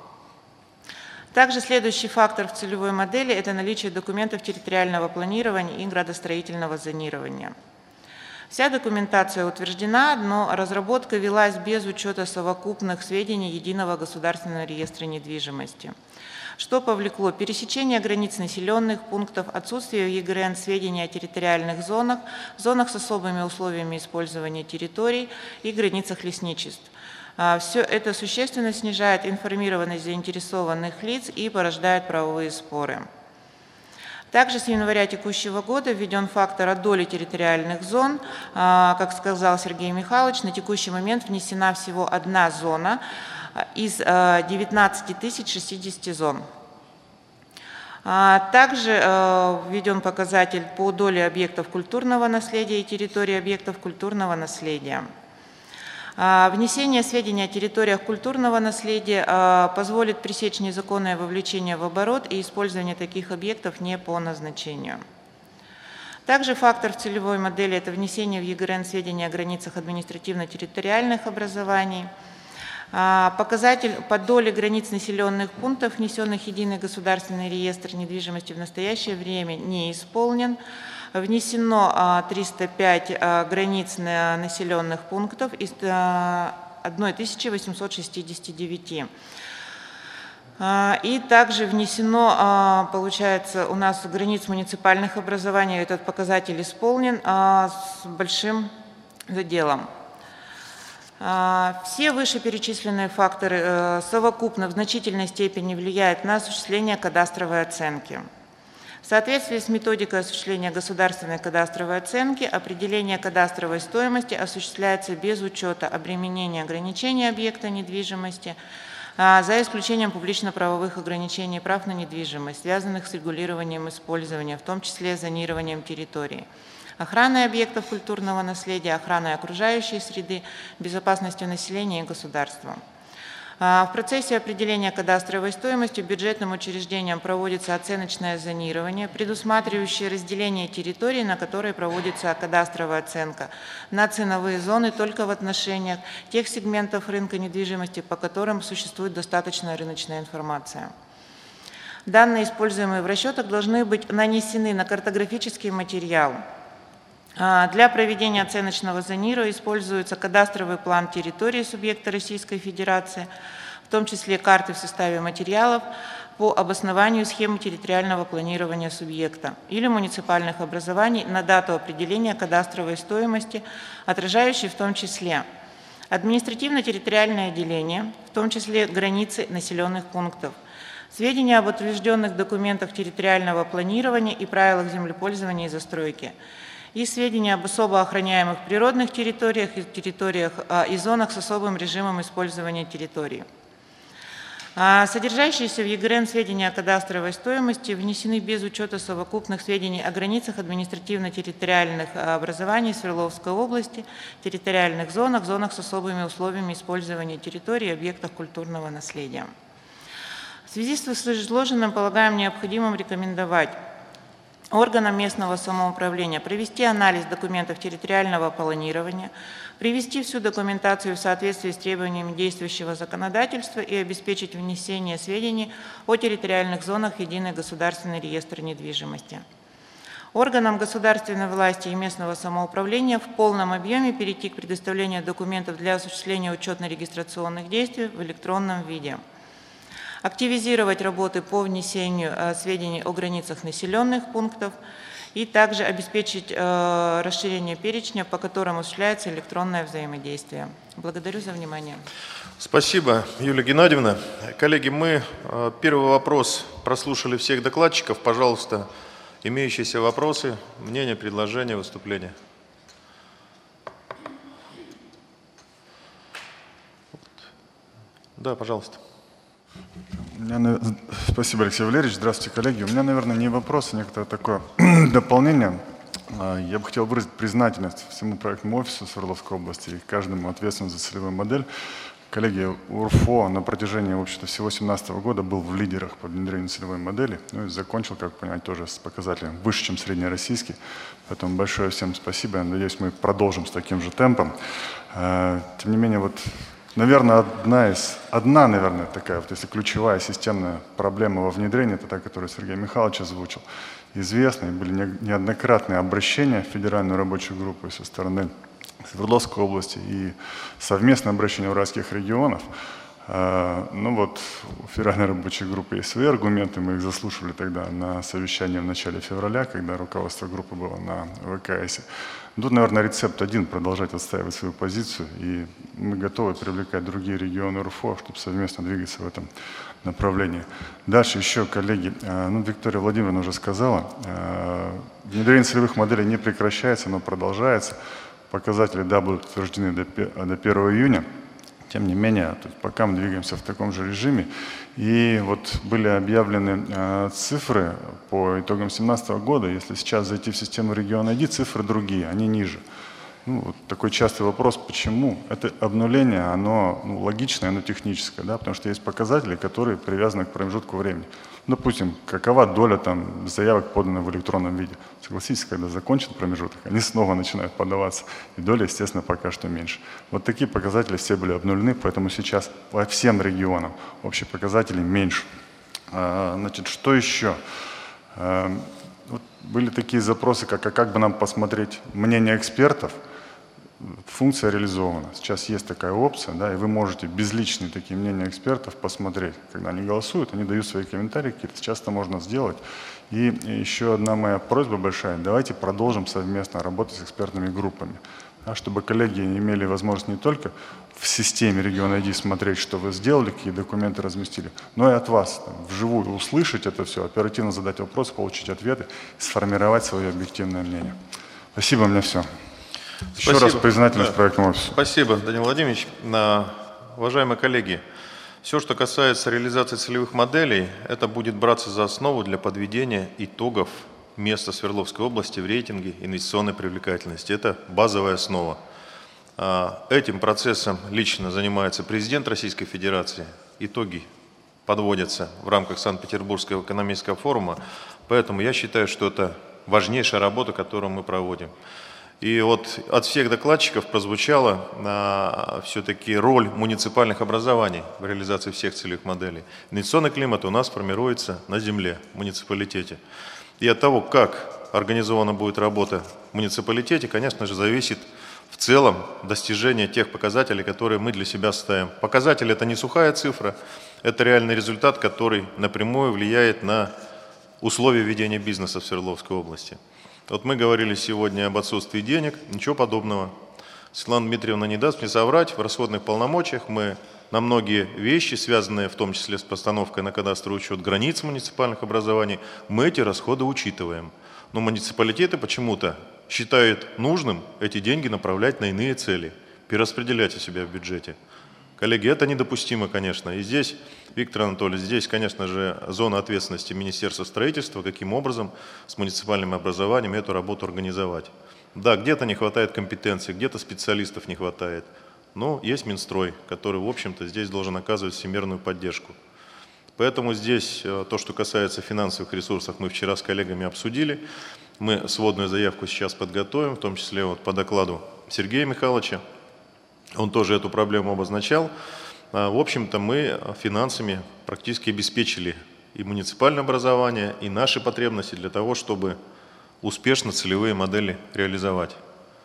Также следующий фактор в целевой модели – это наличие документов территориального планирования и градостроительного зонирования. Вся документация утверждена, но разработка велась без учета совокупных сведений Единого государственного реестра недвижимости, что повлекло пересечение границ населенных пунктов, отсутствие в ЕГРН сведений о территориальных зонах, зонах с особыми условиями использования территорий и границах лесничеств. Все это существенно снижает информированность заинтересованных лиц и порождает правовые споры. Также с января текущего года введен фактор о доле территориальных зон. Как сказал Сергей Михайлович, на текущий момент внесена всего одна зона из 19 060 зон. Также введен показатель по доле объектов культурного наследия и территории объектов культурного наследия. Внесение сведений о территориях культурного наследия позволит пресечь незаконное вовлечение в оборот и использование таких объектов не по назначению. Также фактор в целевой модели – это внесение в ЕГРН сведений о границах административно-территориальных образований. Показатель по доле границ населенных пунктов, внесенных в Единый государственный реестр недвижимости, в настоящее время не исполнен. Внесено 305 границ населенных пунктов из 1869. И также внесено, получается, у нас границ муниципальных образований, этот показатель исполнен с большим заделом. Все вышеперечисленные факторы совокупно в значительной степени влияют на осуществление кадастровой оценки. В соответствии с методикой осуществления государственной кадастровой оценки, определение кадастровой стоимости осуществляется без учета обременения ограничений объекта недвижимости, за исключением публично-правовых ограничений прав на недвижимость, связанных с регулированием использования, в том числе зонированием территории, охраной объектов культурного наследия, охраной окружающей среды, безопасностью населения и государства. В процессе определения кадастровой стоимости бюджетным учреждениям проводится оценочное зонирование, предусматривающее разделение территорий, на которой проводится кадастровая оценка, на ценовые зоны только в отношениях тех сегментов рынка недвижимости, по которым существует достаточная рыночная информация. Данные, используемые в расчетах, должны быть нанесены на картографический материал. Для проведения оценочного зонирования используется кадастровый план территории субъекта Российской Федерации, в том числе карты в составе материалов по обоснованию схемы территориального планирования субъекта или муниципальных образований на дату определения кадастровой стоимости, отражающей в том числе административно-территориальное деление, в том числе границы населенных пунктов, сведения об утвержденных документах территориального планирования и правилах землепользования и застройки, и сведения об особо охраняемых природных территориях и зонах с особым режимом использования территории. Содержащиеся в ЕГРН сведения о кадастровой стоимости внесены без учета совокупных сведений о границах административно-территориальных образований Свердловской области, территориальных зонах, зонах с особыми условиями использования территории и объектах культурного наследия. В связи с изложенным полагаем необходимым рекомендовать органам местного самоуправления провести анализ документов территориального планирования, привести всю документацию в соответствии с требованиями действующего законодательства и обеспечить внесение сведений о территориальных зонах в Единый государственный реестр недвижимости. Органам государственной власти и местного самоуправления в полном объеме перейти к предоставлению документов для осуществления учетно-регистрационных действий в электронном виде. Активизировать работы по внесению сведений о границах населенных пунктов и также обеспечить расширение перечня, по которому осуществляется электронное взаимодействие. Благодарю за внимание. Спасибо, Юлия Геннадьевна. Коллеги, мы первый вопрос прослушали всех докладчиков. Пожалуйста, имеющиеся вопросы, мнения, предложения, выступления. Да, пожалуйста. Спасибо, Алексей Валерьевич. Здравствуйте, коллеги. У меня, наверное, не вопрос, а некоторое такое дополнение. Я бы хотел выразить признательность всему проектному офису Свердловской области и каждому ответственному за целевую модель. Коллеги, УРФО на протяжении, в общем-то, всего 2017 года был в лидерах по внедрению целевой модели. Ну и закончил, как понимать, тоже с показателем выше, чем среднероссийский. Поэтому большое всем спасибо. Я надеюсь, мы продолжим с таким же темпом. Тем не менее, вот... Наверное, одна, такая, вот если ключевая системная проблема во внедрении, это та, которую Сергей Михайлович озвучил. Известные были неоднократные обращения в Федеральную рабочую группу со стороны Свердловской области и совместное обращение уральских регионов. Ну вот, у Федеральной рабочей группы есть свои аргументы, мы их заслушивали тогда на совещании в начале февраля, когда руководство группы было на ВКС. Тут, наверное, рецепт один – продолжать отстаивать свою позицию, и мы готовы привлекать другие регионы РФО, чтобы совместно двигаться в этом направлении. Дальше еще, коллеги, Виктория Владимировна уже сказала, внедрение целевых моделей не прекращается, но продолжается. Показатели будут утверждены до 1 июня. Тем не менее, пока мы двигаемся в таком же режиме. И вот были объявлены цифры по итогам 2017 года. Если сейчас зайти в систему региона ID, цифры другие, они ниже. Вот такой частый вопрос, почему? Это обнуление, оно логичное, оно техническое, да? Потому что есть показатели, которые привязаны к промежутку времени. Допустим, какова доля заявок, поданных в электронном виде. Согласитесь, когда закончен промежуток, они снова начинают подаваться, и доля, естественно, пока что меньше. Вот такие показатели все были обнулены, поэтому сейчас по всем регионам общие показатели меньше. Значит, что еще? Вот были такие запросы, как бы нам посмотреть мнение экспертов. Функция реализована. Сейчас есть такая опция, да, и вы можете безличные такие мнения экспертов посмотреть. Когда они голосуют, они дают свои комментарии какие-то. Сейчас это можно сделать. И еще одна моя просьба большая. Давайте продолжим совместно работать с экспертными группами. Да, чтобы коллеги имели возможность не только в системе региона ID смотреть, что вы сделали, какие документы разместили, но и от вас вживую услышать это все, оперативно задать вопросы, получить ответы, сформировать свое объективное мнение. Спасибо, у меня все. Еще раз признательность проектному офису. Спасибо, Данил Владимирович. Уважаемые коллеги, все, что касается реализации целевых моделей, это будет браться за основу для подведения итогов места Свердловской области в рейтинге инвестиционной привлекательности. Это базовая основа. Этим процессом лично занимается президент Российской Федерации. Итоги подводятся в рамках Санкт-Петербургского экономического форума. Поэтому я считаю, что это важнейшая работа, которую мы проводим. И вот от всех докладчиков прозвучала все-таки роль муниципальных образований в реализации всех целевых моделей. Инвестиционный климат у нас формируется на земле, в муниципалитете. И от того, как организована будет работа в муниципалитете, конечно же, зависит в целом достижение тех показателей, которые мы для себя ставим. Показатель – это не сухая цифра, это реальный результат, который напрямую влияет на условия ведения бизнеса в Свердловской области. Вот мы говорили сегодня об отсутствии денег, ничего подобного. Светлана Дмитриевна не даст мне соврать, в расходных полномочиях мы на многие вещи, связанные в том числе с постановкой на кадастровый учет границ муниципальных образований, мы эти расходы учитываем. Но муниципалитеты почему-то считают нужным эти деньги направлять на иные цели, перераспределять у себя в бюджете. Коллеги, это недопустимо, конечно. И здесь, Виктор Анатольевич, здесь, конечно же, зона ответственности Министерства строительства, каким образом с муниципальным образованием эту работу организовать. Да, где-то не хватает компетенций, где-то специалистов не хватает, но есть Минстрой, который, в общем-то, здесь должен оказывать всемирную поддержку. Поэтому здесь то, что касается финансовых ресурсов, мы вчера с коллегами обсудили. Мы сводную заявку сейчас подготовим, в том числе вот по докладу Сергея Михайловича. Он тоже эту проблему обозначал. В общем-то, мы финансами практически обеспечили и муниципальное образование, и наши потребности для того, чтобы успешно целевые модели реализовать.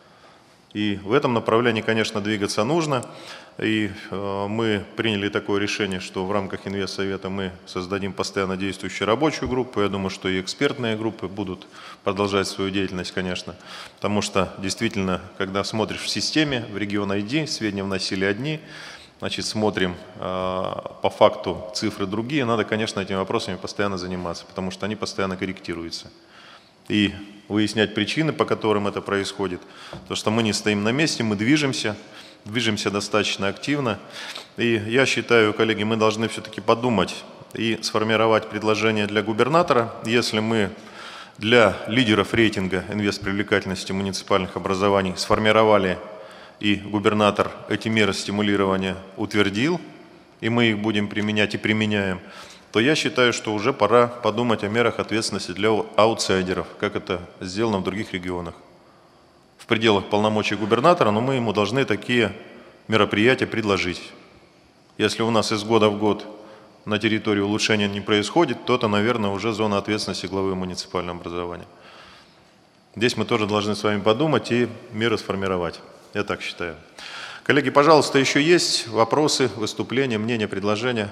И в этом направлении, конечно, двигаться нужно. И мы приняли такое решение, что в рамках Инвестсовета мы создадим постоянно действующую рабочую группу. Я думаю, что и экспертные группы будут продолжать свою деятельность, конечно. Потому что действительно, когда смотришь в системе, в регион ID, сведения вносили одни, значит, смотрим по факту цифры другие, надо, конечно, этими вопросами постоянно заниматься, потому что они постоянно корректируются. И выяснять причины, по которым это происходит. Потому что мы не стоим на месте, мы движемся достаточно активно. И я считаю, коллеги, мы должны все-таки подумать и сформировать предложение для губернатора. Если мы для лидеров рейтинга инвестпривлекательности муниципальных образований сформировали, и губернатор эти меры стимулирования утвердил, и мы их будем применять и применяем, то я считаю, что уже пора подумать о мерах ответственности для аутсайдеров, как это сделано в других регионах. В пределах полномочий губернатора, но мы ему должны такие мероприятия предложить. Если у нас из года в год на территории улучшения не происходит, то это, наверное, уже зона ответственности главы муниципального образования. Здесь мы тоже должны с вами подумать и меры сформировать. Я так считаю. Коллеги, пожалуйста, еще есть вопросы, выступления, мнения, предложения?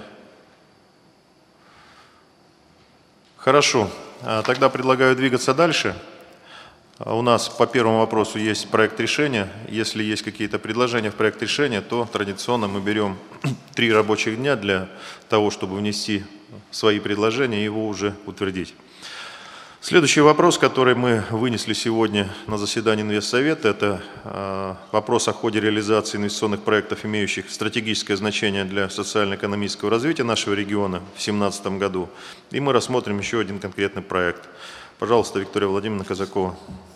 Хорошо, тогда предлагаю двигаться дальше. У нас по первому вопросу есть проект решения. Если есть какие-то предложения в проект решения, то традиционно мы берем 3 рабочих дня для того, чтобы внести свои предложения и его уже утвердить. Следующий вопрос, который мы вынесли сегодня на заседании Инвестсовета, это вопрос о ходе реализации инвестиционных проектов, имеющих стратегическое значение для социально-экономического развития нашего региона в 2017 году. И мы рассмотрим еще один конкретный проект. Пожалуйста, Виктория Владимировна Казакова.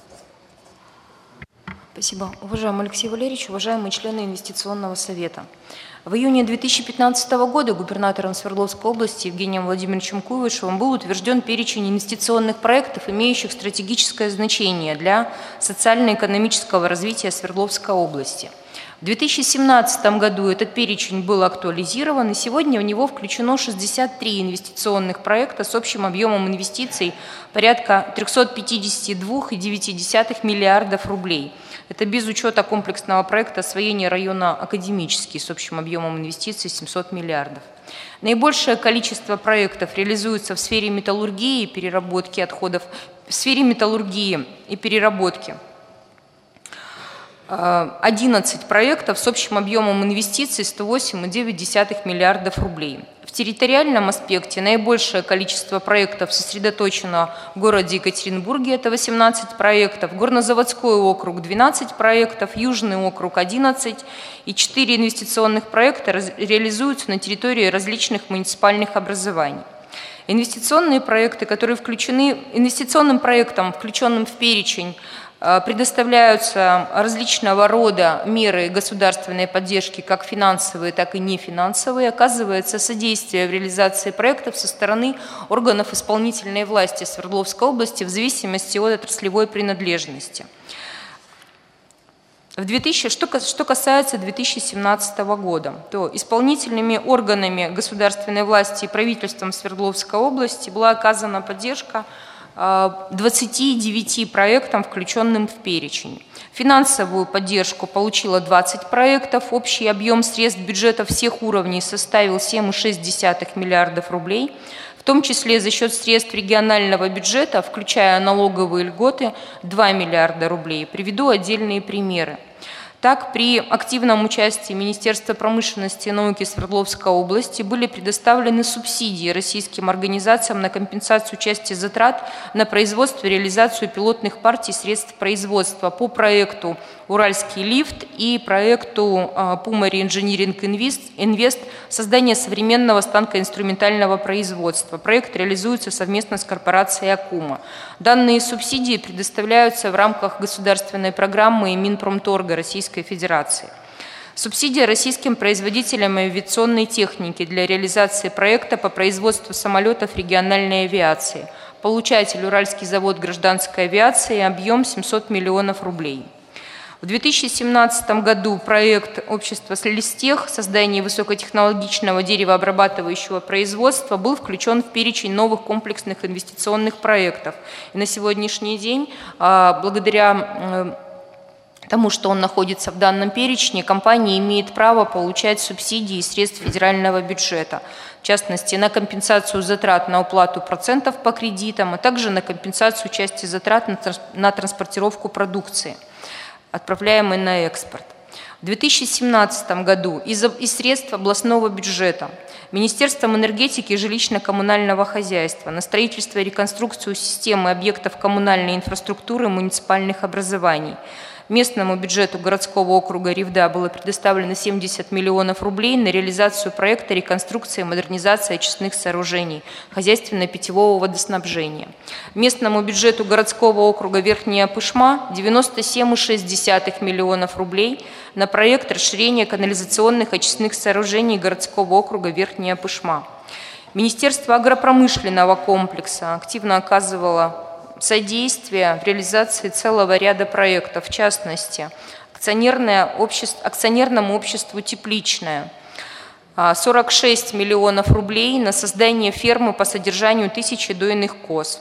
Спасибо. Уважаемый Алексей Валерьевич, уважаемые члены Инвестиционного совета. В июне 2015 года губернатором Свердловской области Евгением Владимировичем Куйвышевым был утвержден перечень инвестиционных проектов, имеющих стратегическое значение для социально-экономического развития Свердловской области. В 2017 году этот перечень был актуализирован, и сегодня в него включено 63 инвестиционных проекта с общим объемом инвестиций порядка 352,9 миллиардов рублей. Это без учета комплексного проекта освоения района Академический с общим объемом инвестиций 700 миллиардов. Наибольшее количество проектов реализуется в сфере металлургии и переработки отходов. В сфере металлургии и переработки 11 проектов с общим объемом инвестиций 108,9 миллиардов рублей. В территориальном аспекте наибольшее количество проектов сосредоточено в городе Екатеринбурге, это 18 проектов, Горнозаводской округ 12 проектов, Южный округ 11 и 4 инвестиционных проекта реализуются на территории различных муниципальных образований. Инвестиционные проекты, которые инвестиционным проектам, включенным в перечень Предоставляются различного рода меры государственной поддержки, как финансовые, так и нефинансовые. Оказывается содействие в реализации проектов со стороны органов исполнительной власти Свердловской области в зависимости от отраслевой принадлежности. Что касается 2017 года, то исполнительными органами государственной власти и правительством Свердловской области была оказана поддержка 29 проектам, включенным в перечень. Финансовую поддержку получило 20 проектов. Общий объем средств бюджета всех уровней составил 7,6 миллиардов рублей, в том числе за счет средств регионального бюджета, включая налоговые льготы, 2 миллиарда рублей. Приведу отдельные примеры. Так, при активном участии Министерства промышленности и науки Свердловской области были предоставлены субсидии российским организациям на компенсацию части затрат на производство и реализацию пилотных партий средств производства по проекту «Уральский лифт» и проекту «Пумари Инжиниринг Инвест» создание современного станкоинструментального производства. Проект реализуется совместно с корпорацией «Акума». Данные субсидии предоставляются в рамках государственной программы Минпромторга Российской Федерации. Субсидия российским производителям авиационной техники для реализации проекта по производству самолетов региональной авиации. Получатель Уральский завод гражданской авиации, объем 700 миллионов рублей. В 2017 году проект общества «Листех» создание высокотехнологичного деревообрабатывающего производства был включен в перечень новых комплексных инвестиционных проектов. И на сегодняшний день, благодаря тому, что он находится в данном перечне, компания имеет право получать субсидии из средств федерального бюджета, в частности, на компенсацию затрат на уплату процентов по кредитам, а также на компенсацию части затрат на транспортировку продукции, отправляемой на экспорт. В 2017 году из средств областного бюджета Министерством энергетики и жилищно-коммунального хозяйства на строительство и реконструкцию системы объектов коммунальной инфраструктуры муниципальных образований местному бюджету городского округа Ревда было предоставлено 70 миллионов рублей на реализацию проекта реконструкции и модернизации очистных сооружений хозяйственно-питьевого водоснабжения. Местному бюджету городского округа Верхняя Пышма 97,6 миллионов рублей на проект расширения канализационных очистных сооружений городского округа Верхняя Пышма. Министерство агропромышленного комплекса активно оказывало содействие в реализации целого ряда проектов, в частности, акционерному обществу «Тепличное» 46 миллионов рублей на создание фермы по содержанию 1000 дойных коз,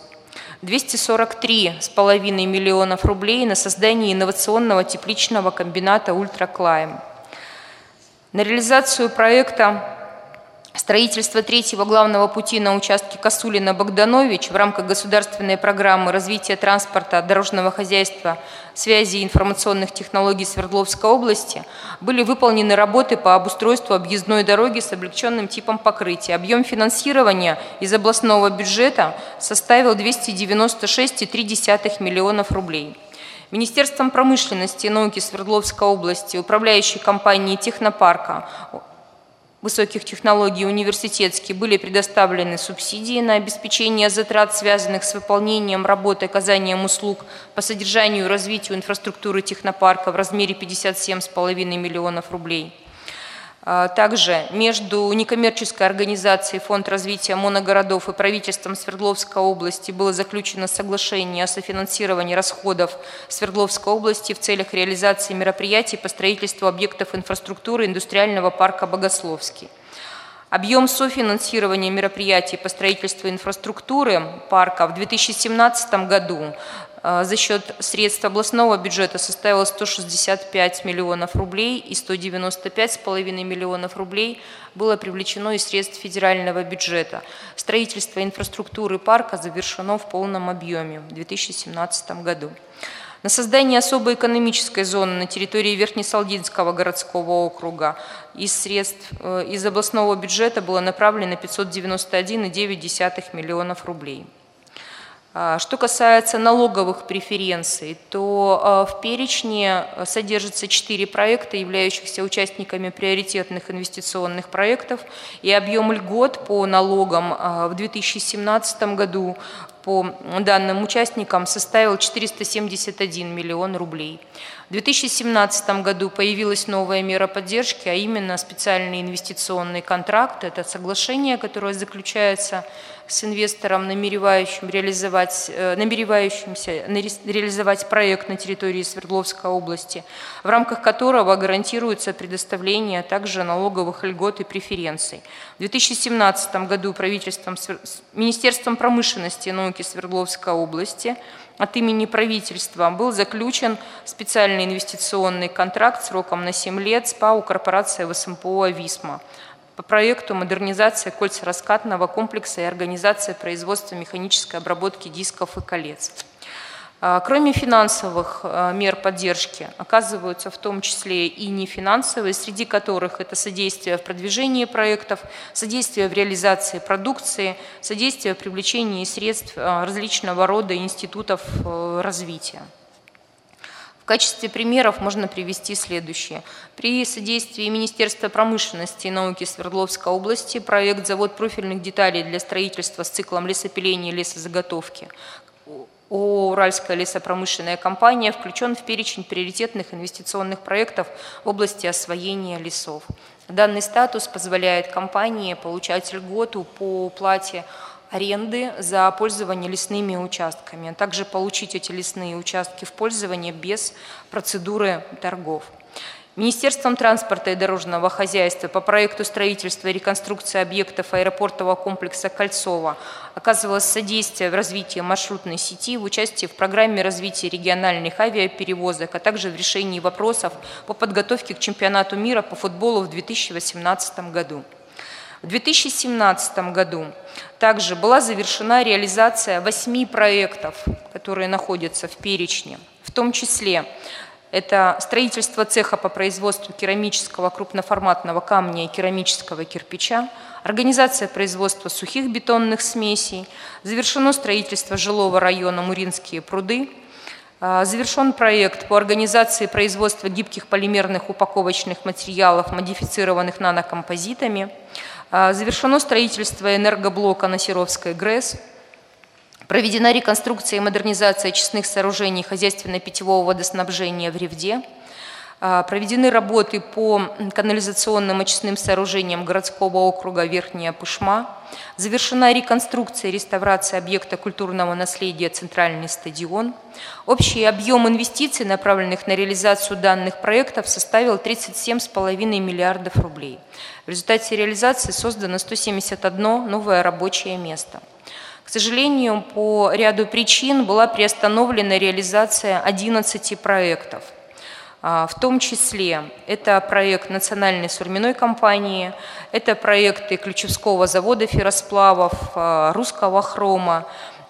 243,5 миллионов рублей на создание инновационного тепличного комбината «Ультраклайм». На реализацию проекта строительство третьего главного пути на участке Косулина-Богданович в рамках государственной программы развития транспорта, дорожного хозяйства, связи и информационных технологий Свердловской области были выполнены работы по обустройству объездной дороги с облегченным типом покрытия. Объем финансирования из областного бюджета составил 296,3 миллионов рублей. Министерством промышленности и науки Свердловской области, управляющей компанией технопарка высоких технологий университетские были предоставлены субсидии на обеспечение затрат, связанных с выполнением работы, оказанием услуг по содержанию и развитию инфраструктуры технопарка в размере 57,5 миллионов рублей. Также между некоммерческой организацией Фонд развития моногородов и правительством Свердловской области было заключено соглашение о софинансировании расходов Свердловской области в целях реализации мероприятий по строительству объектов инфраструктуры индустриального парка «Богословский». Объем софинансирования мероприятий по строительству инфраструктуры парка в 2017 году за счет средств областного бюджета составило 165 миллионов рублей и 195,5 миллионов рублей было привлечено из средств федерального бюджета. Строительство инфраструктуры парка завершено в полном объеме в 2017 году. На создание особой экономической зоны на территории Верхнесалдинского городского округа из областного бюджета было направлено 591,9 миллионов рублей. Что касается налоговых преференций, то в перечне содержится 4 проекта, являющихся участниками приоритетных инвестиционных проектов, и объем льгот по налогам в 2017 году по данным участникам составил 471 миллион рублей. В 2017 году появилась новая мера поддержки, а именно специальный инвестиционный контракт. Это соглашение, которое заключается с инвестором, намеревающимся реализовать проект на территории Свердловской области, в рамках которого гарантируется предоставление также налоговых льгот и преференций. В 2017 году Министерством промышленности и науки Свердловской области от имени правительства был заключен специальный инвестиционный контракт сроком на 7 лет с ПАО «Корпорация ВСМПО «Ависма» по проекту модернизация кольцераскатного комплекса и организация производства механической обработки дисков и колец. Кроме финансовых мер поддержки, оказываются в том числе и нефинансовые, среди которых это содействие в продвижении проектов, содействие в реализации продукции, содействие в привлечении средств различного рода институтов развития. В качестве примеров можно привести следующее. При содействии Министерства промышленности и науки Свердловской области проект «Завод профильных деталей для строительства с циклом лесопиления и лесозаготовки» ООО «Уральская лесопромышленная компания» включен в перечень приоритетных инвестиционных проектов в области освоения лесов. Данный статус позволяет компании получать льготу по уплате аренды за пользование лесными участками, а также получить эти лесные участки в пользование без процедуры торгов. Министерством транспорта и дорожного хозяйства по проекту строительства и реконструкции объектов аэропортового комплекса Кольцово оказывалось содействие в развитии маршрутной сети, в участии в программе развития региональных авиаперевозок, а также в решении вопросов по подготовке к чемпионату мира по футболу в 2018 году. В 2017 году также была завершена реализация 8 проектов, которые находятся в перечне, в том числе это строительство цеха по производству керамического крупноформатного камня и керамического кирпича, организация производства сухих бетонных смесей, завершено строительство жилого района Муринские пруды, завершен проект по организации производства гибких полимерных упаковочных материалов, модифицированных нанокомпозитами, завершено строительство энергоблока на Серовской ГРЭС, проведена реконструкция и модернизация очистных сооружений хозяйственно-питьевого водоснабжения в Ревде, проведены работы по канализационным очистным сооружениям городского округа Верхняя Пышма, завершена реконструкция и реставрация объекта культурного наследия «Центральный стадион». Общий объем инвестиций, направленных на реализацию данных проектов, составил 37,5 миллиардов рублей. В результате реализации создано 171 новое рабочее место. К сожалению, по ряду причин была приостановлена реализация 11 проектов. В том числе это проект Национальной сурьмяной компании, это проекты Ключевского завода ферросплавов, Русского хрома,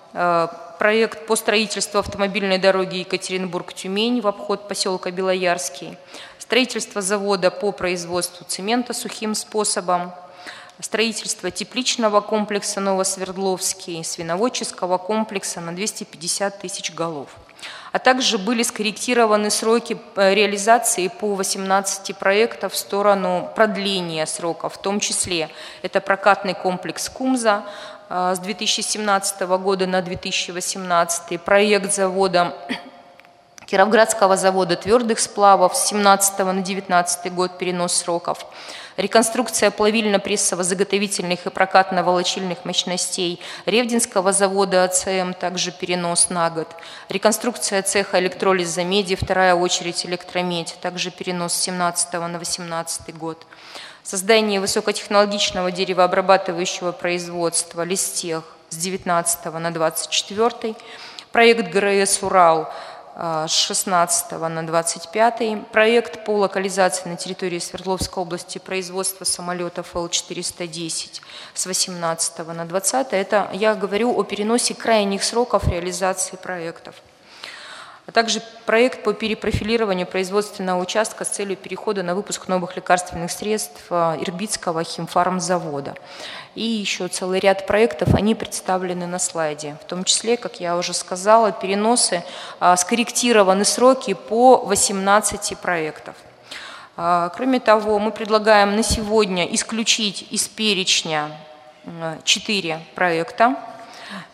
проект по строительству автомобильной дороги Екатеринбург-Тюмень в обход поселка Белоярский, строительство завода по производству цемента сухим способом, строительство тепличного комплекса Новосвердловский, свиноводческого комплекса на 250 тысяч голов. А также были скорректированы сроки реализации по 18 проектов в сторону продления сроков, в том числе это прокатный комплекс Кумза с 2017 года на 2018, проект завода Кировградского завода твердых сплавов с 2017 на 2019 год перенос сроков, реконструкция плавильно-прессово-заготовительных и прокатно-волочильных мощностей Ревдинского завода АЦМ, также перенос на год, реконструкция цеха электролиза меди, вторая очередь электромедь, также перенос с 2017 на 2018 год, создание высокотехнологичного деревообрабатывающего производства Листех с 2019 на 2024, проект ГРС «Урал» с 16 на 25, проект по локализации на территории Свердловской области производства самолетов Л-410 с 18 на 20. Это я говорю о переносе крайних сроков реализации проектов. А также проект по перепрофилированию производственного участка с целью перехода на выпуск новых лекарственных средств Ирбитского химфармзавода. И еще целый ряд проектов, они представлены на слайде. В том числе, как я уже сказала, переносы, скорректированы сроки по 18 проектов. Кроме того, мы предлагаем на сегодня исключить из перечня 4 проекта.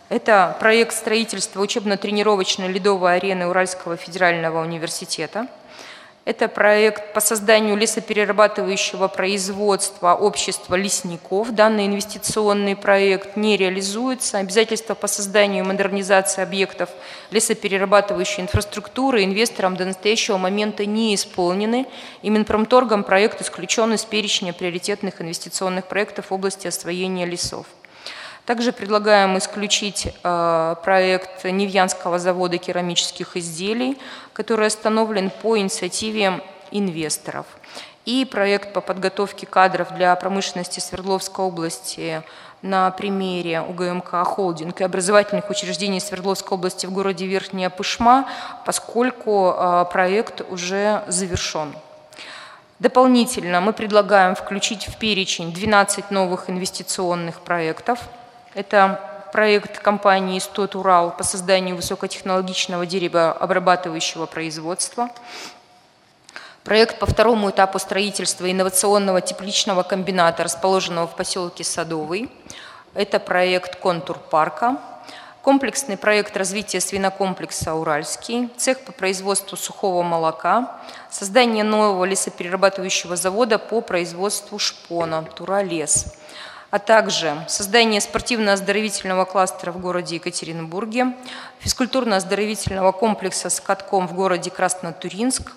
Это проект строительства учебно-тренировочной ледовой арены Уральского федерального университета. Это проект по созданию лесоперерабатывающего производства общества лесников. Данный инвестиционный проект не реализуется. Обязательства по созданию и модернизации объектов лесоперерабатывающей инфраструктуры инвесторам до настоящего момента не исполнены. И Минпромторгом проект исключен из перечня приоритетных инвестиционных проектов в области освоения лесов. Также предлагаем исключить проект Невьянского завода керамических изделий, который остановлен по инициативе инвесторов. И проект по подготовке кадров для промышленности Свердловской области на примере УГМК «Холдинг» и образовательных учреждений Свердловской области в городе Верхняя Пышма, поскольку проект уже завершен. Дополнительно мы предлагаем включить в перечень 12 новых инвестиционных проектов. Это проект компании «Истот Урал» по созданию высокотехнологичного деревообрабатывающего производства. Проект по второму этапу строительства инновационного тепличного комбината, расположенного в поселке Садовый. Это проект «Контур парка». Комплексный проект развития свинокомплекса «Уральский», цех по производству сухого молока, создание нового лесоперерабатывающего завода по производству шпона «Туралес», а также создание спортивно-оздоровительного кластера в городе Екатеринбурге, физкультурно-оздоровительного комплекса с катком в городе Краснотуринск,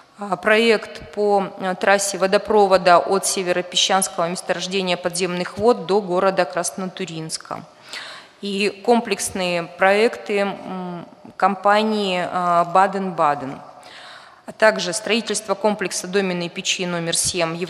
проект по трассе водопровода от северопесчанского месторождения подземных вод до города Краснотуринска. И комплексные проекты компании «Баден-Баден», а также строительство комплекса доменной печи номер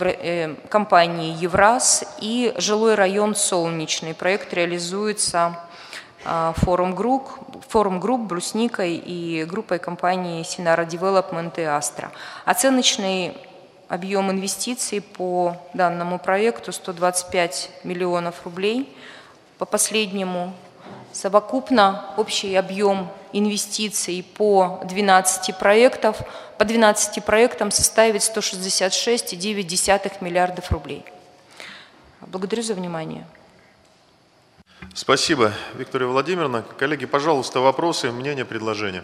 7 компании «Евраз» и жилой район «Солнечный». Проект реализуется Форум Групп, Брусникой и группой компании «Синара Девелопмент» и «Астра». Оценочный объем инвестиций по данному проекту 125 миллионов рублей. По последнему совокупно общий объем инвестиций по 12 проектам составит 166,9 миллиардов рублей. Благодарю за внимание. Спасибо, Виктория Владимировна. Коллеги, пожалуйста, вопросы, мнения, предложения.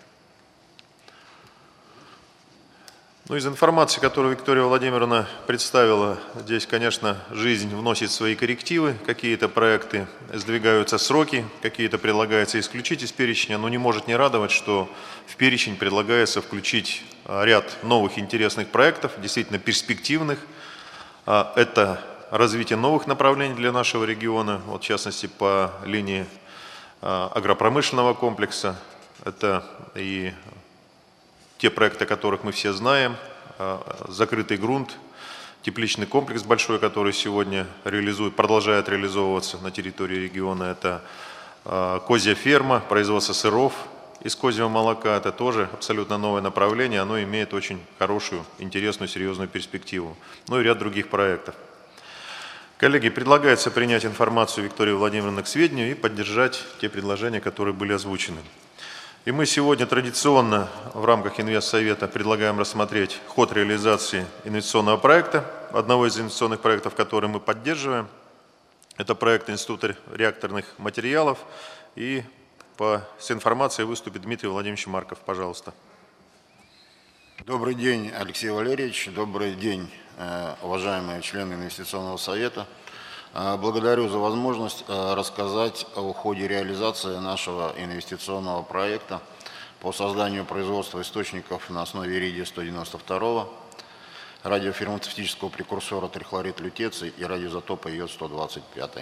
Ну, из информации, которую Виктория Владимировна представила, здесь, конечно, жизнь вносит свои коррективы, какие-то проекты сдвигаются сроки, какие-то предлагается исключить из перечня, но не может не радовать, что в перечень предлагается включить ряд новых интересных проектов, действительно перспективных. Это развитие новых направлений для нашего региона, вот в частности по линии агропромышленного комплекса, это и те проекты, о которых мы все знаем, закрытый грунт, тепличный комплекс большой, который сегодня продолжает реализовываться на территории региона. Это козья ферма, производство сыров из козьего молока. Это тоже абсолютно новое направление, оно имеет очень хорошую, интересную, серьезную перспективу. Ну и ряд других проектов. Коллеги, предлагается принять информацию Виктории Владимировны к сведению и поддержать те предложения, которые были озвучены. И мы сегодня традиционно в рамках Инвестсовета предлагаем рассмотреть ход реализации инвестиционного проекта, одного из инвестиционных проектов, который мы поддерживаем. Это проект Института реакторных материалов. И с информацией выступит Дмитрий Владимирович Марков. Пожалуйста. Добрый день, Алексей Валерьевич. Добрый день, уважаемые члены Инвестиционного совета. Благодарю за возможность рассказать о ходе реализации нашего инвестиционного проекта по созданию производства источников на основе иридия-192, радиофармацевтического прекурсора трихлорид лютеций и радиоизотопа йод-125.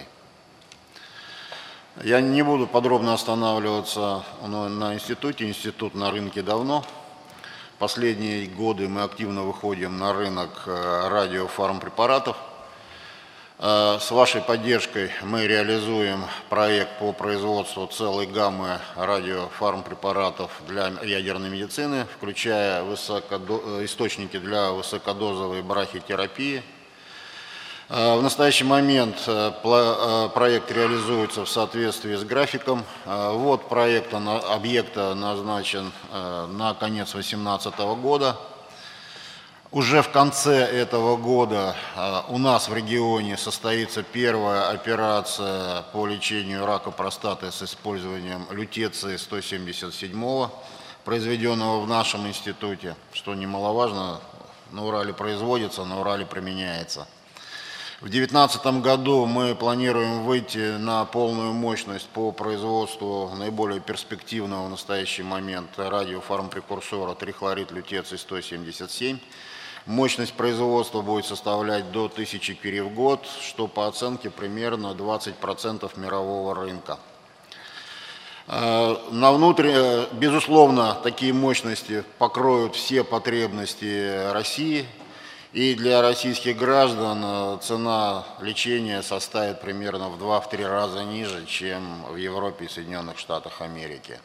Я не буду подробно останавливаться на институте. Институт на рынке давно. Последние годы мы активно выходим на рынок радиофармпрепаратов. С вашей поддержкой мы реализуем проект по производству целой гаммы радиофармпрепаратов для ядерной медицины, включая источники для высокодозовой брахитерапии. В настоящий момент проект реализуется в соответствии с графиком. Ввод объекта назначен на конец 2018 года. Уже в конце этого года у нас в регионе состоится первая операция по лечению рака простаты с использованием лютеции 177, произведенного в нашем институте, что немаловажно, на Урале производится, на Урале применяется. В 2019 году мы планируем выйти на полную мощность по производству наиболее перспективного в настоящий момент радиофармпрекурсора трихлорид лютеций 177. Мощность производства будет составлять до 1000 кюри в год, что по оценке примерно 20% мирового рынка. Безусловно, такие мощности покроют все потребности России. И для российских граждан цена лечения составит примерно в 2-3 раза ниже, чем в Европе и Соединенных Штатах Америки.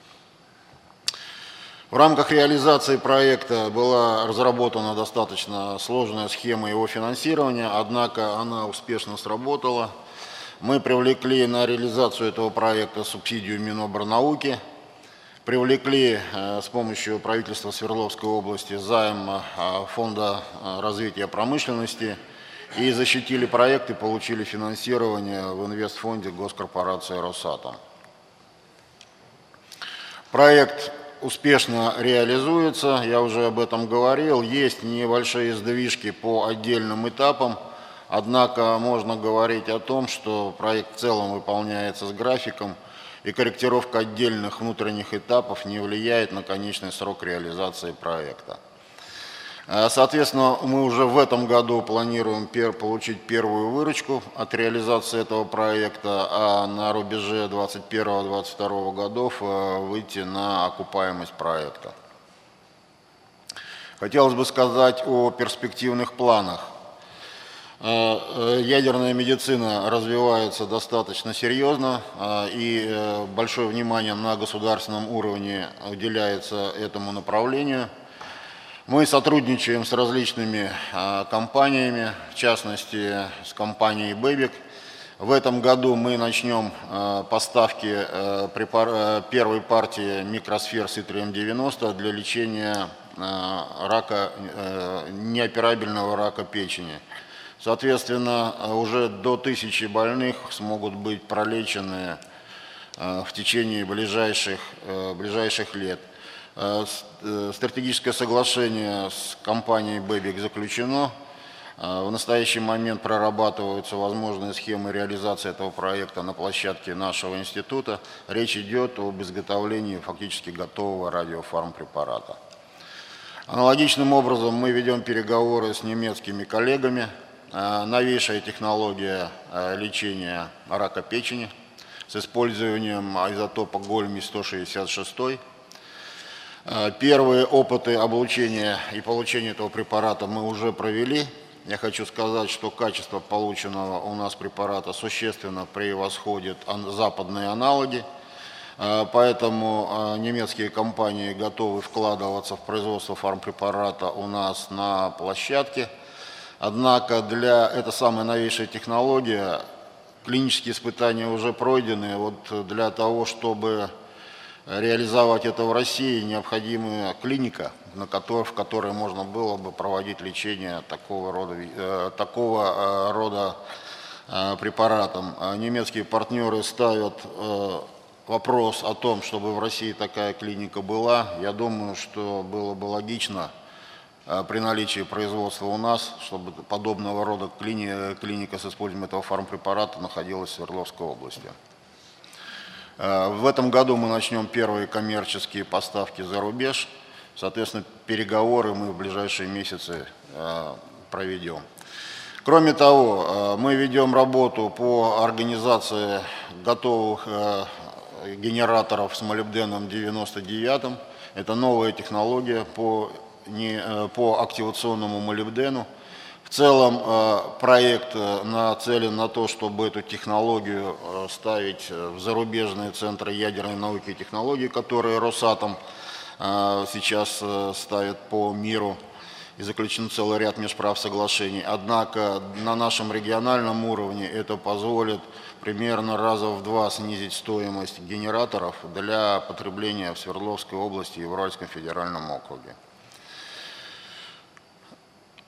В рамках реализации проекта была разработана достаточно сложная схема его финансирования, однако она успешно сработала. Мы привлекли на реализацию этого проекта субсидию Минобрнауки, привлекли с помощью правительства Свердловской области займ Фонда развития промышленности и защитили проект и получили финансирование в инвестфонде госкорпорации «Росатом». Проект успешно реализуется, я уже об этом говорил, есть небольшие сдвижки по отдельным этапам, однако можно говорить о том, что проект в целом выполняется с графиком, и корректировка отдельных внутренних этапов не влияет на конечный срок реализации проекта. Соответственно, мы уже в этом году планируем получить первую выручку от реализации этого проекта, а на рубеже 2021-2022 годов выйти на окупаемость проекта. Хотелось бы сказать о перспективных планах. Ядерная медицина развивается достаточно серьезно, и большое внимание на государственном уровне уделяется этому направлению. Мы сотрудничаем с различными компаниями, в частности с компанией Бэбик. В этом году мы начнем поставки первой партии микросфер с Итрием-90 для лечения неоперабельного рака печени. Соответственно, уже до 1000 больных смогут быть пролечены в течение ближайших лет. Стратегическое соглашение с компанией Бэбик заключено. В настоящий момент прорабатываются возможные схемы реализации этого проекта на площадке нашего института. Речь идет об изготовлении фактически готового радиофармпрепарата. Аналогичным образом мы ведем переговоры с немецкими коллегами. Новейшая технология лечения рака печени с использованием изотопа Гольмий-166. Первые опыты облучения и получения этого препарата мы уже провели. Я хочу сказать, что качество полученного у нас препарата существенно превосходит западные аналоги. Поэтому немецкие компании готовы вкладываться в производство фармпрепарата у нас на площадке. Однако эта самая новейшая технология, клинические испытания уже пройдены. Вот для того, чтобы реализовать это в России, необходима клиника, в которой можно было бы проводить лечение такого рода препаратом. Немецкие партнеры ставят вопрос о том, чтобы в России такая клиника была. Я думаю, что было бы логично при наличии производства у нас, чтобы подобного рода клиника с использованием этого фармпрепарата находилась в Свердловской области. В этом году мы начнем первые коммерческие поставки за рубеж. Соответственно, переговоры мы в ближайшие месяцы проведем. Кроме того, мы ведем работу по организации готовых генераторов с молибденом 99. Это новая технология по активационному молибдену. В целом проект нацелен на то, чтобы эту технологию ставить в зарубежные центры ядерной науки и технологий, которые Росатом сейчас ставит по миру, и заключен целый ряд межправ соглашений. Однако на нашем региональном уровне это позволит примерно раза в 2 снизить стоимость генераторов для потребления в Свердловской области и в Уральском федеральном округе.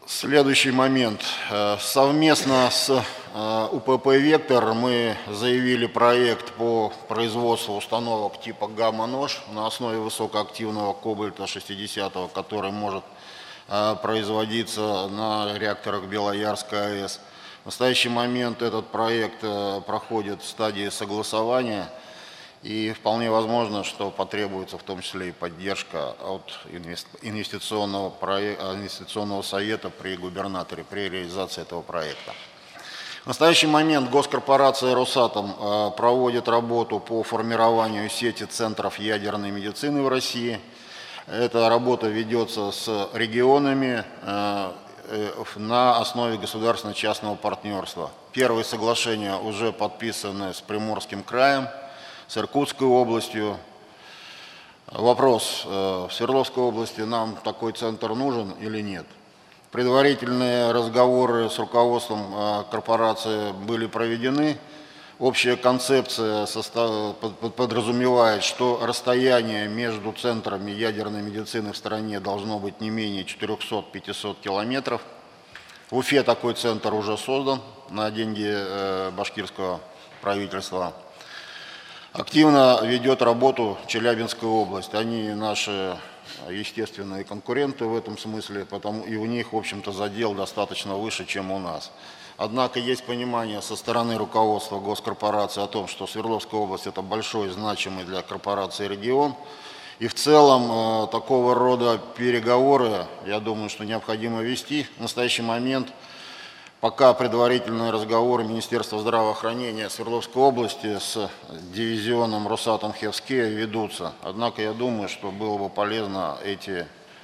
Следующий момент. Совместно с УПП «Вектор» мы заявили проект по производству установок типа «Гамма-нож» на основе высокоактивного кобальта 60-го, который может производиться на реакторах Белоярской АЭС. В настоящий момент этот проект проходит в стадии согласования, и вполне возможно, что потребуется в том числе и поддержка от инвестиционного совета при губернаторе при реализации этого проекта. В настоящий момент госкорпорация «Росатом» проводит работу по формированию сети центров ядерной медицины в России. Эта работа ведется с регионами на основе государственно-частного партнерства. Первые соглашения уже подписаны с Приморским краем, с Иркутской областью. Вопрос: в Свердловской области нам такой центр нужен или нет? Предварительные разговоры с руководством корпорации были проведены. Общая концепция подразумевает, что расстояние между центрами ядерной медицины в стране должно быть не менее 400-500 километров. В Уфе такой центр уже создан на деньги башкирского правительства. Активно ведет работу Челябинская область. Они наши естественные конкуренты в этом смысле, потому и у них, в общем-то, задел достаточно выше, чем у нас. Однако есть понимание со стороны руководства госкорпорации о том, что Свердловская область – это большой, значимый для корпорации регион. И в целом такого рода переговоры, я думаю, что необходимо вести. В настоящий момент пока предварительные разговоры Министерства здравоохранения Свердловской области с дивизионом Росатом Хевские ведутся. Однако я думаю, что было бы полезно эти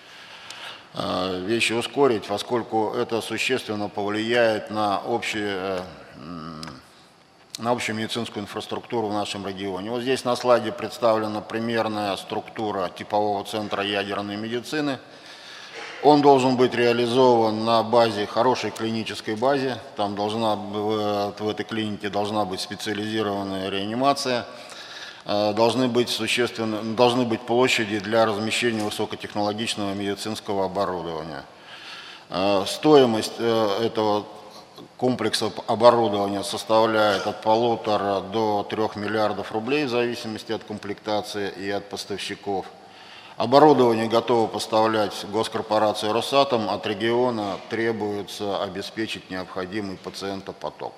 вещи ускорить, поскольку это существенно повлияет на общую медицинскую инфраструктуру в нашем регионе. Вот здесь на слайде представлена примерная структура типового центра ядерной медицины. Он должен быть реализован на базе, хорошей клинической базе. Там в этой клинике должна быть специализированная реанимация. Должны быть площади для размещения высокотехнологичного медицинского оборудования. Стоимость этого комплекса оборудования составляет от 1,5 до 3 миллиардов рублей в зависимости от комплектации и от поставщиков. Оборудование готово поставлять госкорпорация «Росатом», от региона требуется обеспечить необходимый пациентопоток.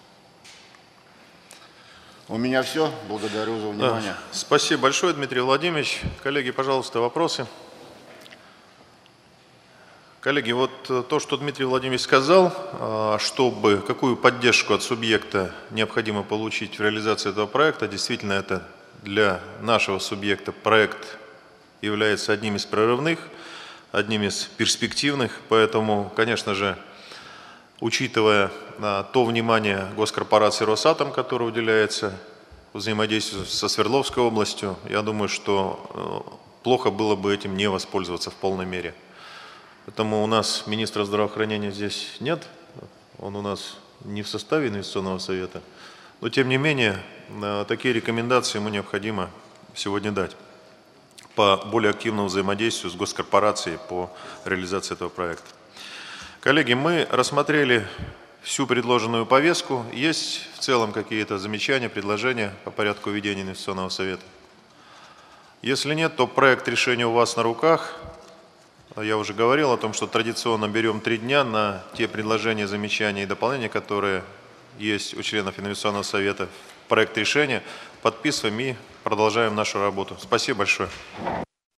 У меня все. Благодарю за внимание. Да. Спасибо большое, Дмитрий Владимирович. Коллеги, пожалуйста, вопросы. Коллеги, вот то, что Дмитрий Владимирович сказал, какую поддержку от субъекта необходимо получить в реализации этого проекта, действительно, это для нашего субъекта проект является одним из прорывных, одним из перспективных, поэтому, конечно же, учитывая то внимание госкорпорации «Росатом», которое уделяется взаимодействию со Свердловской областью, я думаю, что плохо было бы этим не воспользоваться в полной мере. Поэтому у нас министра здравоохранения здесь нет, он у нас не в составе инвестиционного совета, но тем не менее такие рекомендации ему необходимо сегодня дать по более активному взаимодействию с госкорпорацией по реализации этого проекта. Коллеги, мы рассмотрели всю предложенную повестку. Есть в целом какие-то замечания, предложения по порядку ведения инвестиционного совета? Если нет, то проект решения у вас на руках. Я уже говорил о том, что традиционно берем 3 дня на те предложения, замечания и дополнения, которые есть у членов инвестиционного совета. Проект решения подписываем и продолжаем нашу работу. Спасибо большое.